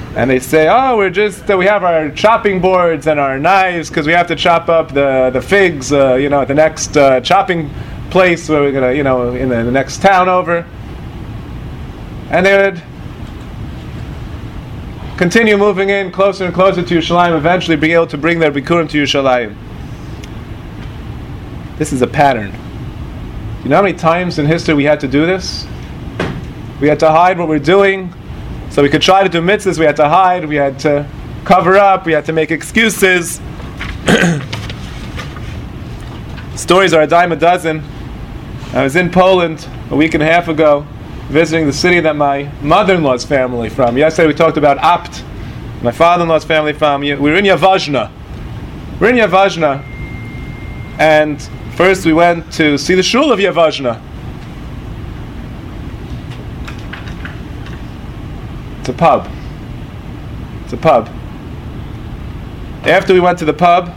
S2: And they say, oh, we have our chopping boards and our knives because we have to chop up the figs, at the next chopping place where we're going to, in the next town over. And they would continue moving in closer and closer to Yerushalayim, eventually being able to bring their bikurim to Yerushalayim. This is a pattern. Do you know how many times in history we had to do this? We had to hide what we're doing. So we could try to do mitzvahs, we had to hide, we had to cover up, we had to make excuses. Stories are a dime a dozen. I was in Poland a week and a half ago, visiting the city that my mother-in-law's family from. Yesterday we talked about Apt, my father-in-law's family from. We were in Yavazhna. And first we went to see the shul of Yavazhna. It's a pub. After we went to the pub,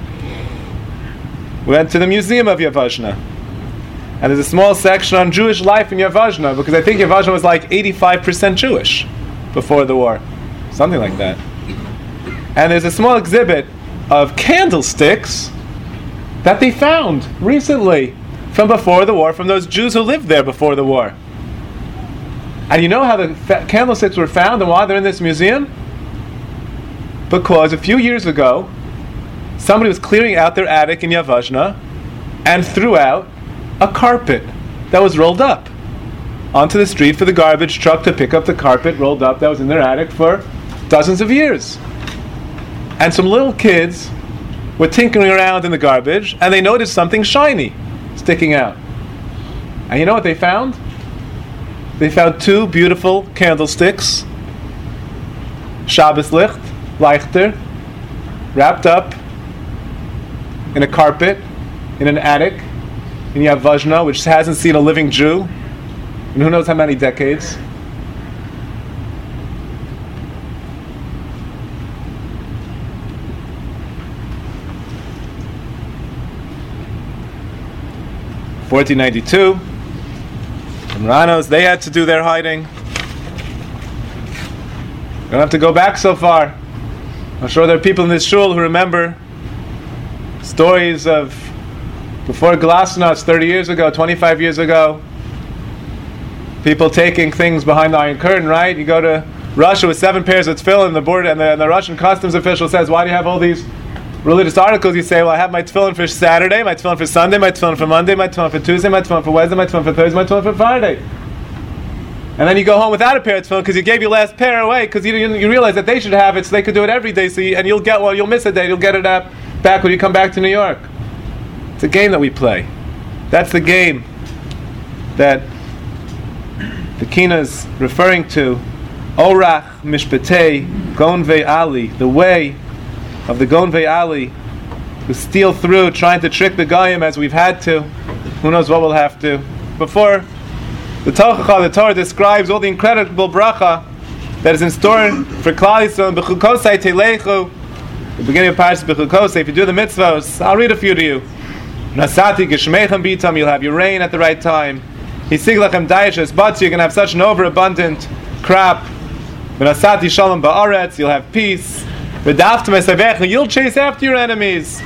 S2: we went to the museum of Yavazhna. And there's a small section on Jewish life in Yavazhna, because I think Yavazhna was like 85% Jewish before the war. Something like that. And there's a small exhibit of candlesticks that they found recently from before the war, from those Jews who lived there before the war. And you know how the candlesticks were found and why they're in this museum? Because a few years ago, somebody was clearing out their attic in Yavazhna and threw out a carpet that was rolled up onto the street for the garbage truck to pick up the carpet rolled up that was in their attic for dozens of years. And some little kids were tinkering around in the garbage and they noticed something shiny sticking out. And you know what they found? They found two beautiful candlesticks, Shabbos Licht, Leichter, wrapped up in a carpet, in an attic, in Yavazhna, which hasn't seen a living Jew in who knows how many decades. (1492). The Maranos, they had to do their hiding. You don't have to go back so far. I'm sure there are people in this shul who remember stories of before Glasnost 30 years ago, 25 years ago. People taking things behind the Iron Curtain, right? You go to Russia with 7 pairs of tefillin, and the Russian customs official says, why do you have all these religious articles? You say, well, I have my tefillin for Saturday, my tefillin for Sunday, my tefillin for Monday, my tefillin for Tuesday, my tefillin for Wednesday, my tefillin for Thursday, my tefillin for Friday. And then you go home without a pair of tefillin because you gave your last pair away because you realize that they should have it so they could do it every day. And you'll get one, you'll miss a day, you'll get it back when you come back to New York. It's a game that we play. That's the game that the Kina is referring to. Orach Mishpatei Gonvei Ali, the way of the Gonvei Ali, who steal through trying to trick the Goyim as we've had to. Who knows what we'll have to. Before the Torah describes all the incredible bracha that is in store for Klal Yisrael. B'chukosai Teilechu, the beginning of Parashat B'chukosai. If you do the mitzvahs, I'll read a few to you. Nasati Geshmechem Bitam, you'll have your rain at the right time. Hisig Lachem Daishes Batz, you're going to have such an overabundant crop. Nasati Shalom Ba'aretz, you'll have peace. You'll chase after your enemies.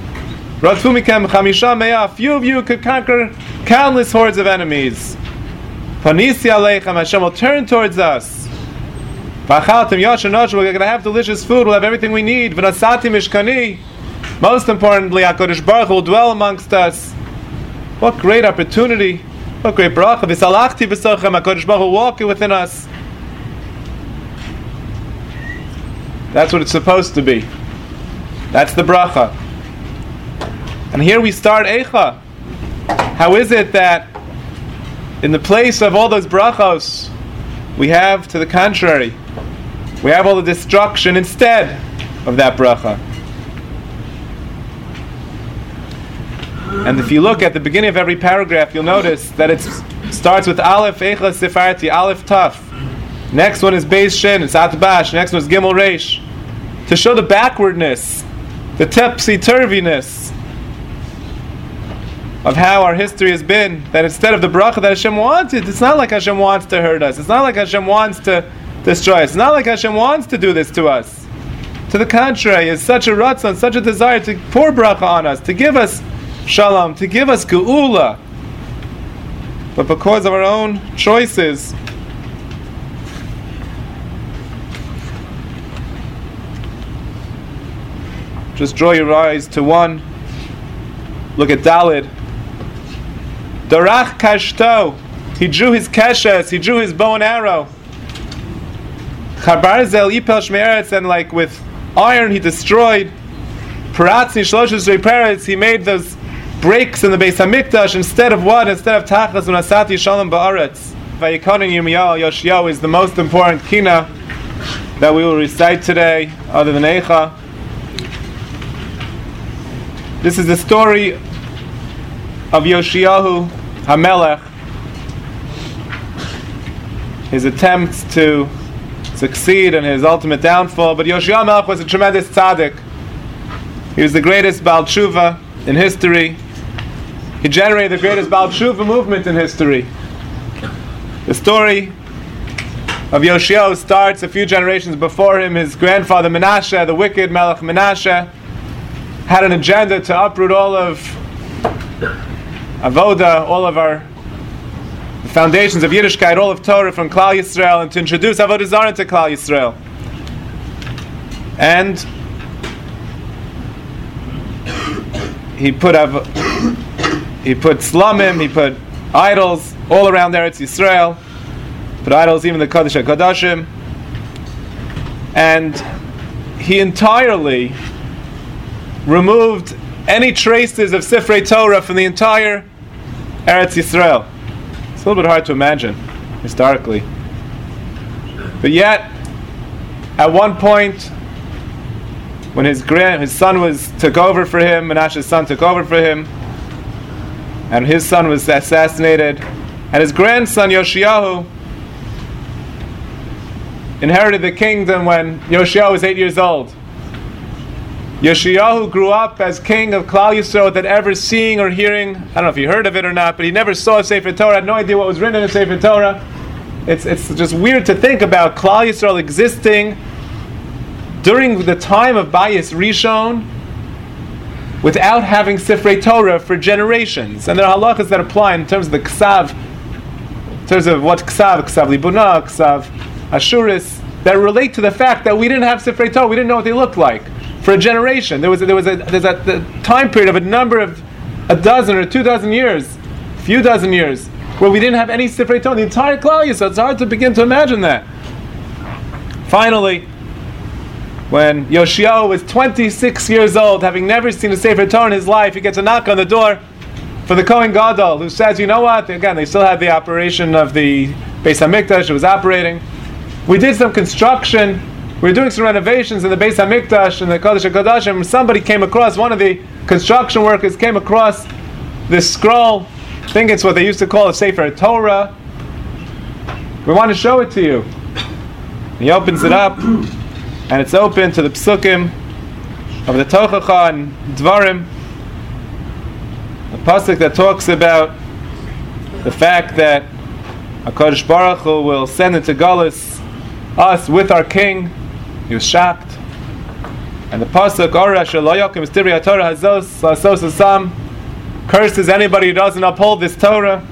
S2: Few of you could conquer countless hordes of enemies. Hashem will turn towards us. We're going to have delicious food. We'll have everything we need. Most importantly, HaKadosh Baruch Hu will dwell amongst us. What great opportunity. What great bracha. HaKadosh Baruch Hu will walk within us. That's what it's supposed to be. That's the bracha. And here we start Eicha. How is it that in the place of all those brachos, we have, to the contrary, we have all the destruction instead of that bracha? And if you look at the beginning of every paragraph, you'll notice that it starts with Aleph Eicha Sefarti, Aleph Taf. Next one is Beis Shin, it's Atbash. Next one is Gimel Reish. To show the backwardness, the topsy-turviness of how our history has been, that instead of the bracha that Hashem wanted, it's not like Hashem wants to hurt us. It's not like Hashem wants to destroy us. It's not like Hashem wants to do this to us. To the contrary, it's such a ratzon, such a desire to pour bracha on us, to give us shalom, to give us geula. But because of our own choices, just draw your eyes to one. Look at Dalid. Darach kashto. He drew his keshes, he drew his bow and arrow. Chabarzel ipel shmeretz, and like with iron he destroyed. Paratzi shloshes reparetz, he made those breaks in the Beis Hamikdash instead of what? Instead of tachas unasati shalom ba'aretz. Vayikon and Yirmiyahu Yoshio is the most important kina that we will recite today, other than Eicha. This is the story of Yoshiyahu HaMelech, his attempts to succeed and his ultimate downfall. But Yoshiyahu HaMelech was a tremendous tzaddik. He was the greatest Baal Tshuva in history. He generated the greatest Baal Tshuva movement in history. The story of Yoshiyahu starts a few generations before him. His grandfather Menashe, the wicked Melech Menashe, had an agenda to uproot all of Avoda, all of the foundations of Yiddishkeit, all of Torah from Klal Yisrael, and to introduce Avodah Zarah into Klal Yisrael. And he put slumim, he put idols all around Eretz Yisrael, put idols even the Kodesh HaKodashim, and he entirely removed any traces of Sifrei Torah from the entire Eretz Yisrael. It's a little bit hard to imagine historically, but yet at one point when his son took over for him, Menashe's son took over for him, and his son was assassinated, and his grandson Yoshiyahu inherited the kingdom when Yoshiyahu was 8 years old. Yoshiyahu grew up as king of Klal Yisrael without ever seeing or hearing, I don't know if he heard of it or not, but he never saw a Sefer Torah, had no idea what was written in a Sefer Torah. It's just weird to think about Klal Yisrael existing during the time of Bayis Rishon without having Sifrei Torah for generations. And there are halachas that apply in terms of the Ksav, in terms of what Ksav Libunah, Ksav Ashuris, that relate to the fact that we didn't have Sifrei Torah, we didn't know what they looked like. For a generation, there's a time period of a dozen or 2 dozen years, a few dozen years, where we didn't have any Sifrei Torah, the entire Klal Yisrael. It's hard to begin to imagine that. Finally, when Yoshiyahu was 26 years old, having never seen a Sefer Torah in his life, he gets a knock on the door for the Kohen Gadol, who says, you know what? Again, they still had the operation of the Beis Hamikdash, it was operating. We did some construction. We were doing some renovations in the Beis Hamikdash and the Kodesh HaKodashim. Somebody came across, one of the construction workers came across this scroll. I think it's what they used to call a Sefer Torah. We want to show it to you. He opens it up, and it's open to the Psukim of the Tochacha and Dvarim. A pasuk that talks about the fact that HaKadosh Baruch Hu will send into Galus us with our king. He was shocked. And the pasuk Ora shelo yakim stiri haTorah hazos lasos asam, curses anybody who doesn't uphold this Torah.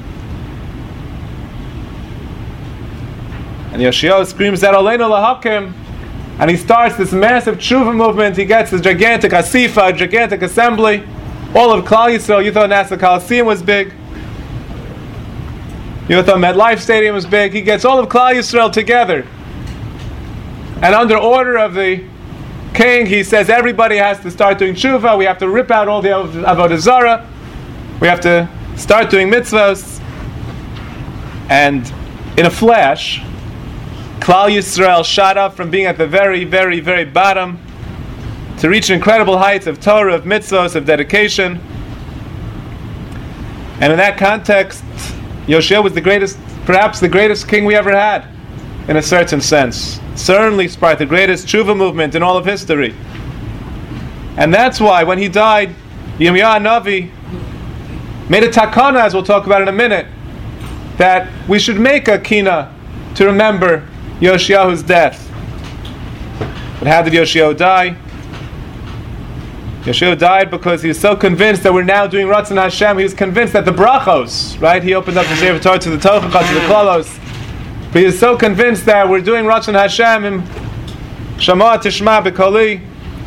S2: And Yoshiyahu screams out Aleinu lahakim, and he starts this massive tshuva movement. He gets this gigantic asifa, gigantic assembly. All of Klal Yisrael. You thought Nassau Coliseum was big. You thought MetLife Stadium was big. He gets all of Klal Yisrael together. And under order of the king, he says everybody has to start doing tshuva. We have to rip out all the Avodah Zarah. We have to start doing mitzvahs. And in a flash, Klal Yisrael shot up from being at the very, very, very bottom to reach incredible heights of Torah, of mitzvahs, of dedication. And in that context, Yoshiyahu was the greatest, perhaps the greatest king we ever had, in a certain sense. Certainly sparked the greatest tshuva movement in all of history. And that's why when he died, Yirmiyahu Navi made a takana, as we'll talk about in a minute, that we should make a kina to remember Yoshiyahu's death. But how did Yoshiyahu die? Yoshiyahu died because he was so convinced that we're now doing Ratzon Hashem. He was convinced that the brachos, right? He opened up the Sefer Torah to the Tochacha, to the Klalos. But he was so convinced that we're doing Ratzon Hashem and Shama Tishma B'Koli,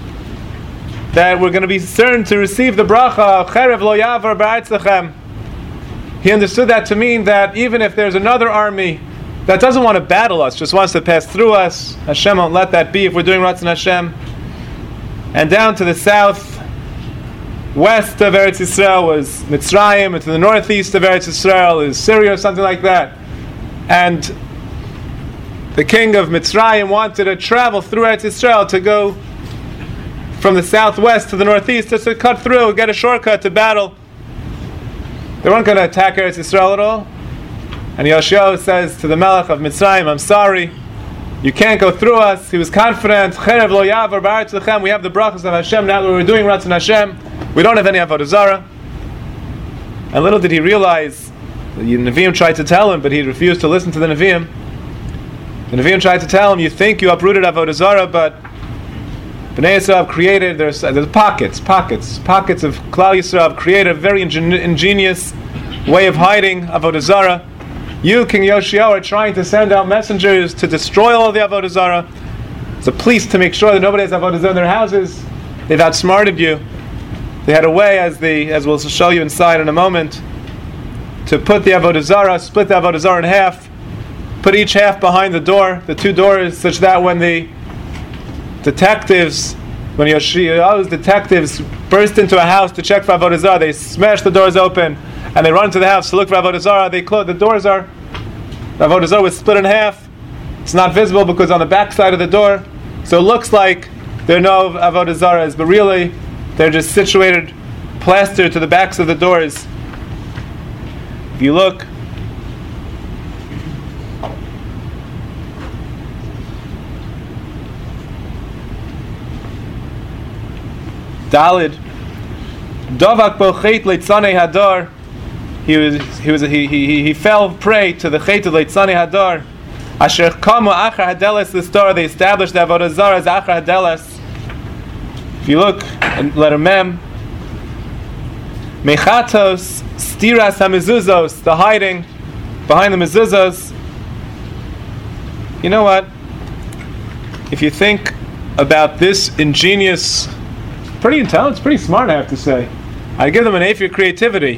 S2: that we're going to be certain to receive the bracha, Cherev Lo Yavar B'Aretz Lechem. He understood that to mean that even if there's another army that doesn't want to battle us, just wants to pass through us, Hashem won't let that be if we're doing Ratzon Hashem. And down to the south, west of Eretz Yisrael was Mitzrayim, and to the northeast of Eretz Yisrael is Syria or something like that. And the king of Mitzrayim wanted to travel through Eretz Yisrael to go from the southwest to the northeast, just to cut through, get a shortcut to battle. They weren't going to attack Eretz Yisrael at all. And Yoshiyahu says to the Melech of Mitzrayim, I'm sorry, you can't go through us. He was confident, Cherev Lo Yavar B'Aretz Lechem, we have the brachas of Hashem, now that we're doing Ratzon Hashem, we don't have any Avodah Zarah. And little did he realize, the Nevi'im tried to tell him, but he refused to listen to the Nevi'im. The Nevi'im tried to tell him, you think you uprooted Avodah Zarah, but Bnei Yisrael have created, there's pockets of Klal Yisrael have created a very ingenious way of hiding Avodah Zarah. You, King Yoshiyahu, are trying to send out messengers to destroy all of the Avodah Zarah. It's a police to make sure that nobody has Avodah Zarah in their houses. They've outsmarted you. They had a way, as we'll show you inside in a moment, to put the Avodah Zarah, split the Avodah Zarah in half, put each half behind the door, the two doors, such that when the detectives, when Yoshiyahu's detectives burst into a house to check for Avodah Zarah, they smash the doors open, and they run into the house to look for Avodah Zarah. They close the doors. The Avodah Zarah was split in half. It's not visible because on the back side of the door, so it looks like there are no Avodah Zarahs, but really they're just situated, plastered to the backs of the doors. If you look, Dalid, Dovak Bochet Leitzanei Hadar. He fell prey to the Chet of Leitzanei Hadar. Asher Kamu Achar Hadeles L'Stor. They established the Avodah Zarah as Achar Hadeles. If you look in letter Mem, Mechatos Stiras HaMezuzos, the hiding behind the mezuzos. You know what? If you think about this ingenious, pretty intelligent, pretty smart, I have to say. I give them an A for your creativity.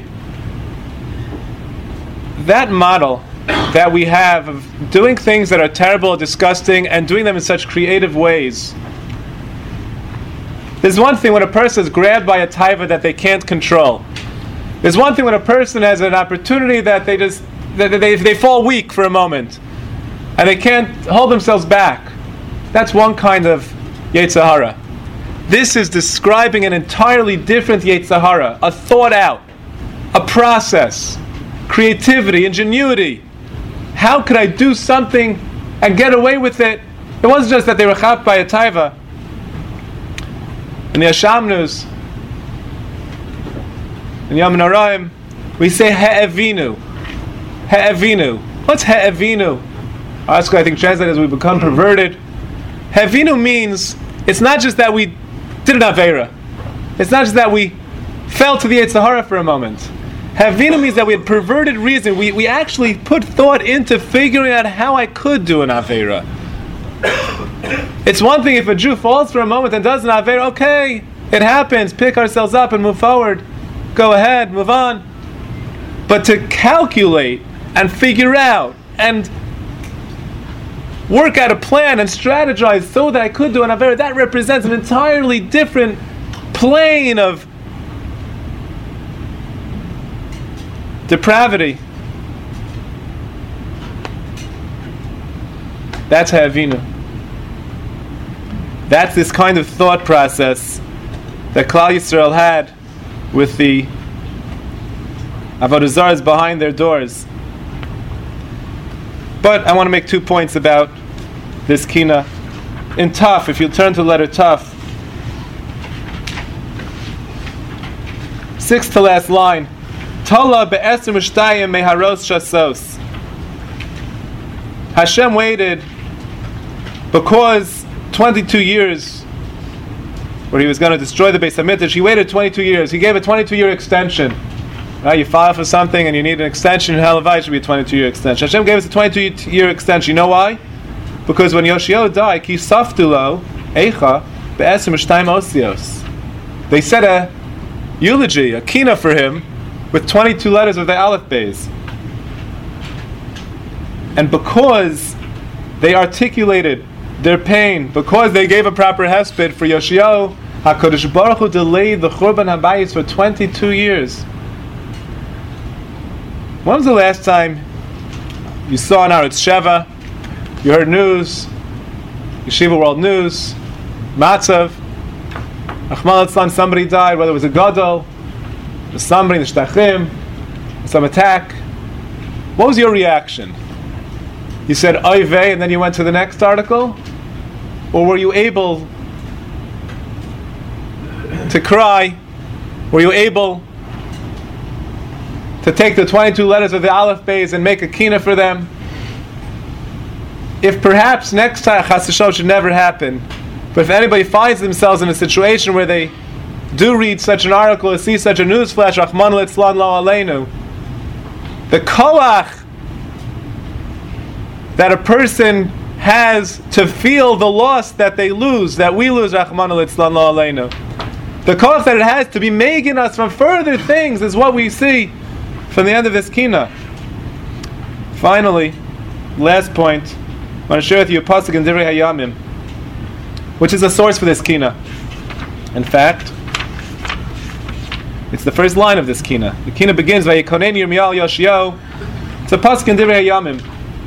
S2: That model that we have of doing things that are terrible, disgusting, and doing them in such creative ways. There's one thing when a person is grabbed by a taiva that they can't control. There's one thing when a person has an opportunity that they fall weak for a moment, and they can't hold themselves back. That's one kind of Yetzer Hara. This is describing an entirely different Yetzer Hara, a thought out, a process, creativity, ingenuity. How could I do something and get away with it? It wasn't just that they were chapped by a taiva. In the Yashamnus, in Yom Noraim, we say He'evinu. He'evinu. What's He'evinu? I think translated as we become perverted. He'evinu means it's not just that we did an Aveira. It's not just that we fell to the Yetzer Hara for a moment. Havinu means that we had perverted reason. We actually put thought into figuring out how I could do an Aveira. It's one thing if a Jew falls for a moment and does an Aveira, okay, it happens, pick ourselves up and move forward. Go ahead, move on. But to calculate and figure out and work out a plan and strategize so that I could do an Aveira, that represents an entirely different plane of depravity. That's Havinu. That's this kind of thought process that Klal Yisrael had with the Avodah Zarahs behind their doors. But I want to make 2 points about this Kina. In Taf, if you turn to letter Taf, 6th to last line, Tola be'eser mushtayim meharos shasos. Hashem waited because 22 years where he was going to destroy the Beis HaMikdash, he waited 22 years. He gave a 22-year extension. Right? You file for something and you need an extension, Halavai should be a 22-year extension. Hashem gave us a 22-year extension. You know why? Because when Yoshiyahu died, Ki saftulo eicha be'esrim shtayim osios. They said a eulogy, a kina for him, with 22 letters of the Aleph Beis. And because they articulated their pain, because they gave a proper hesped for Yoshiyahu, HaKadosh Baruch Hu delayed the Churban HaBayis for 22 years. When was the last time you saw in Aretz Sheva, you heard news, Yeshiva World News, Matzav, Achmal Tzlan, somebody died, whether it was a Gadol, or somebody in the Shtachim, some attack? What was your reaction? You said, oy vey, and then you went to the next article? Or were you able to cry? Were you able to take the 22 letters of the Aleph Beis and make a kina for them? If perhaps next time, Chas v'shalom, should never happen, but if anybody finds themselves in a situation where they do read such an article or see such a news flash, Rachman litzlan lo aleinu, the koach that a person has to feel the loss that they lose, that we lose, Rachman litzlan lo aleinu, the koach that it has to be making us from further things is what we see from the end of this kina. Finally, last point, I want to share with you a pasuk in Divrei Hayamim, which is a source for this kina. In fact, it's the first line of this kina. The kina begins by Vayikonen Yirmiyahu Yoshiyahu. It's a pasuk in Divrei Hayamim.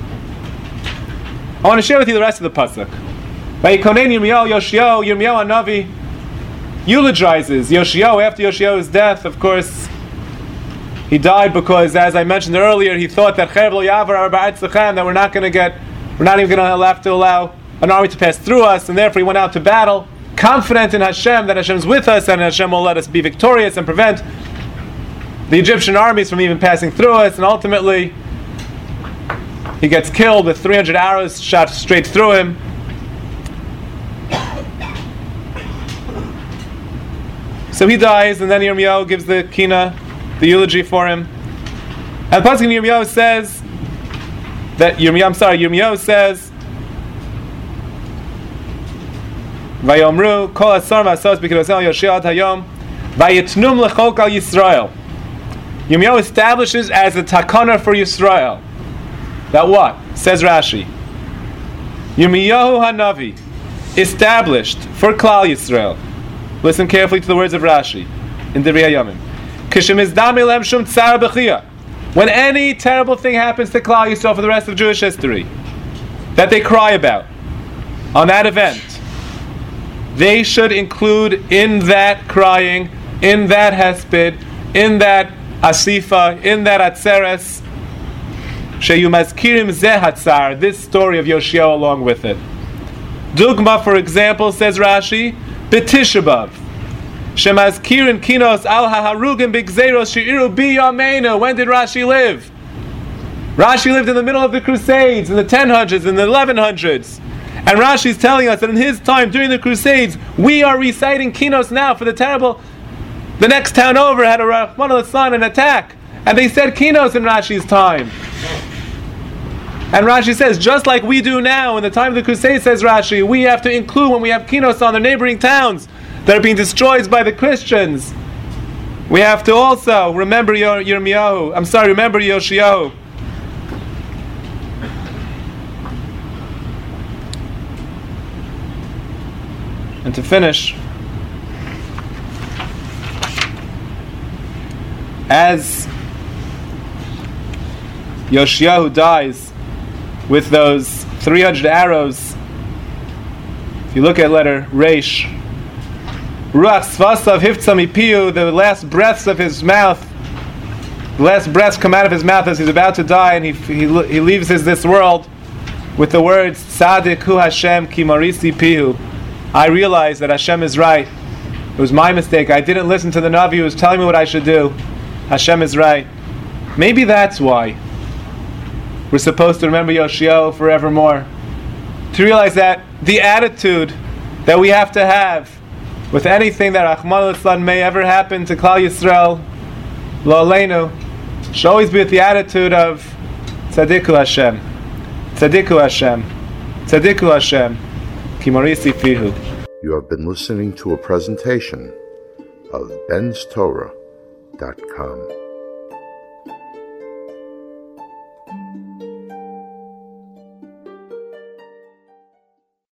S2: I want to share with you the rest of the pasuk. Vayikonen Yirmiyahu Yoshiyahu. Yirmiyahu Hanavi eulogizes Yoshiyahu after Yoshiyahu's death. Of course, he died because, as I mentioned earlier, he thought that Cherev lo yavar arba'at tzechem, that we're not even going to have to allow an army to pass through us, and therefore he went out to battle, confident in Hashem, that Hashem's with us, and Hashem will let us be victorious and prevent the Egyptian armies from even passing through us. And ultimately, he gets killed with 300 arrows shot straight through him. So he dies, and then Yirmiyahu gives the kina, the eulogy for him. And the pasuk in Yirmiyahu says that Yirmiyahu says, Vayomru kol asar v'asos b'kidosel Yoshiyahu hayom vayitnum lechok al Yisrael. Yirmiyahu establishes as a takana for Yisrael. That what? Says Rashi. Yirmiyahu Hanavi established for Klal Yisrael. Listen carefully to the words of Rashi in Divrei Hayamim. When any terrible thing happens to Klal Yisrael for the rest of Jewish history, that they cry about, on that event, they should include in that crying, in that hesped, in that asifa, in that atzeres, sheyumazkirim zeh hatzar, this story of Yoshiyahu along with it. Dugma, for example, says Rashi, b'Tisha B'Av. Shemazkirin kinos al haharugim b'gzeiros she'iru biyameinu. When did Rashi live? Rashi lived in the middle of the Crusades, in the 1000s, in the 1100s. And Rashi is telling us that in his time, during the Crusades, we are reciting kinos now for the next town over had a Rahman al-San, an attack. And they said kinos in Rashi's time. And Rashi says, just like we do now in the time of the Crusades, says Rashi, we have to include when we have kinos on the neighboring towns that are being destroyed by the Christians. We have to also remember remember Yoshiyahu. And to finish, as Yoshiyahu dies with those 300 arrows, if you look at letter Reish, Ruach Svasav Hiftzam Ipiyu, the last breaths of his mouth, the last breaths come out of his mouth as he's about to die, and he leaves this world with the words Tzadik Hu Hashem Ki Marisi Pihu. I realized that Hashem is right. It was my mistake. I didn't listen to the Navi who was telling me what I should do. Hashem is right. Maybe that's why we're supposed to remember Yoshiyahu forevermore. to realize that the attitude that we have to have with anything that Rahman al-Islam may ever happen to Klal Yisrael, Lo Aleinu, should always be with the attitude of Tzadiku Hashem, Tzadiku Hashem, Tzadiku Hashem, Ki Morisi Fihu.
S1: You have been listening to a presentation of benstorah.com.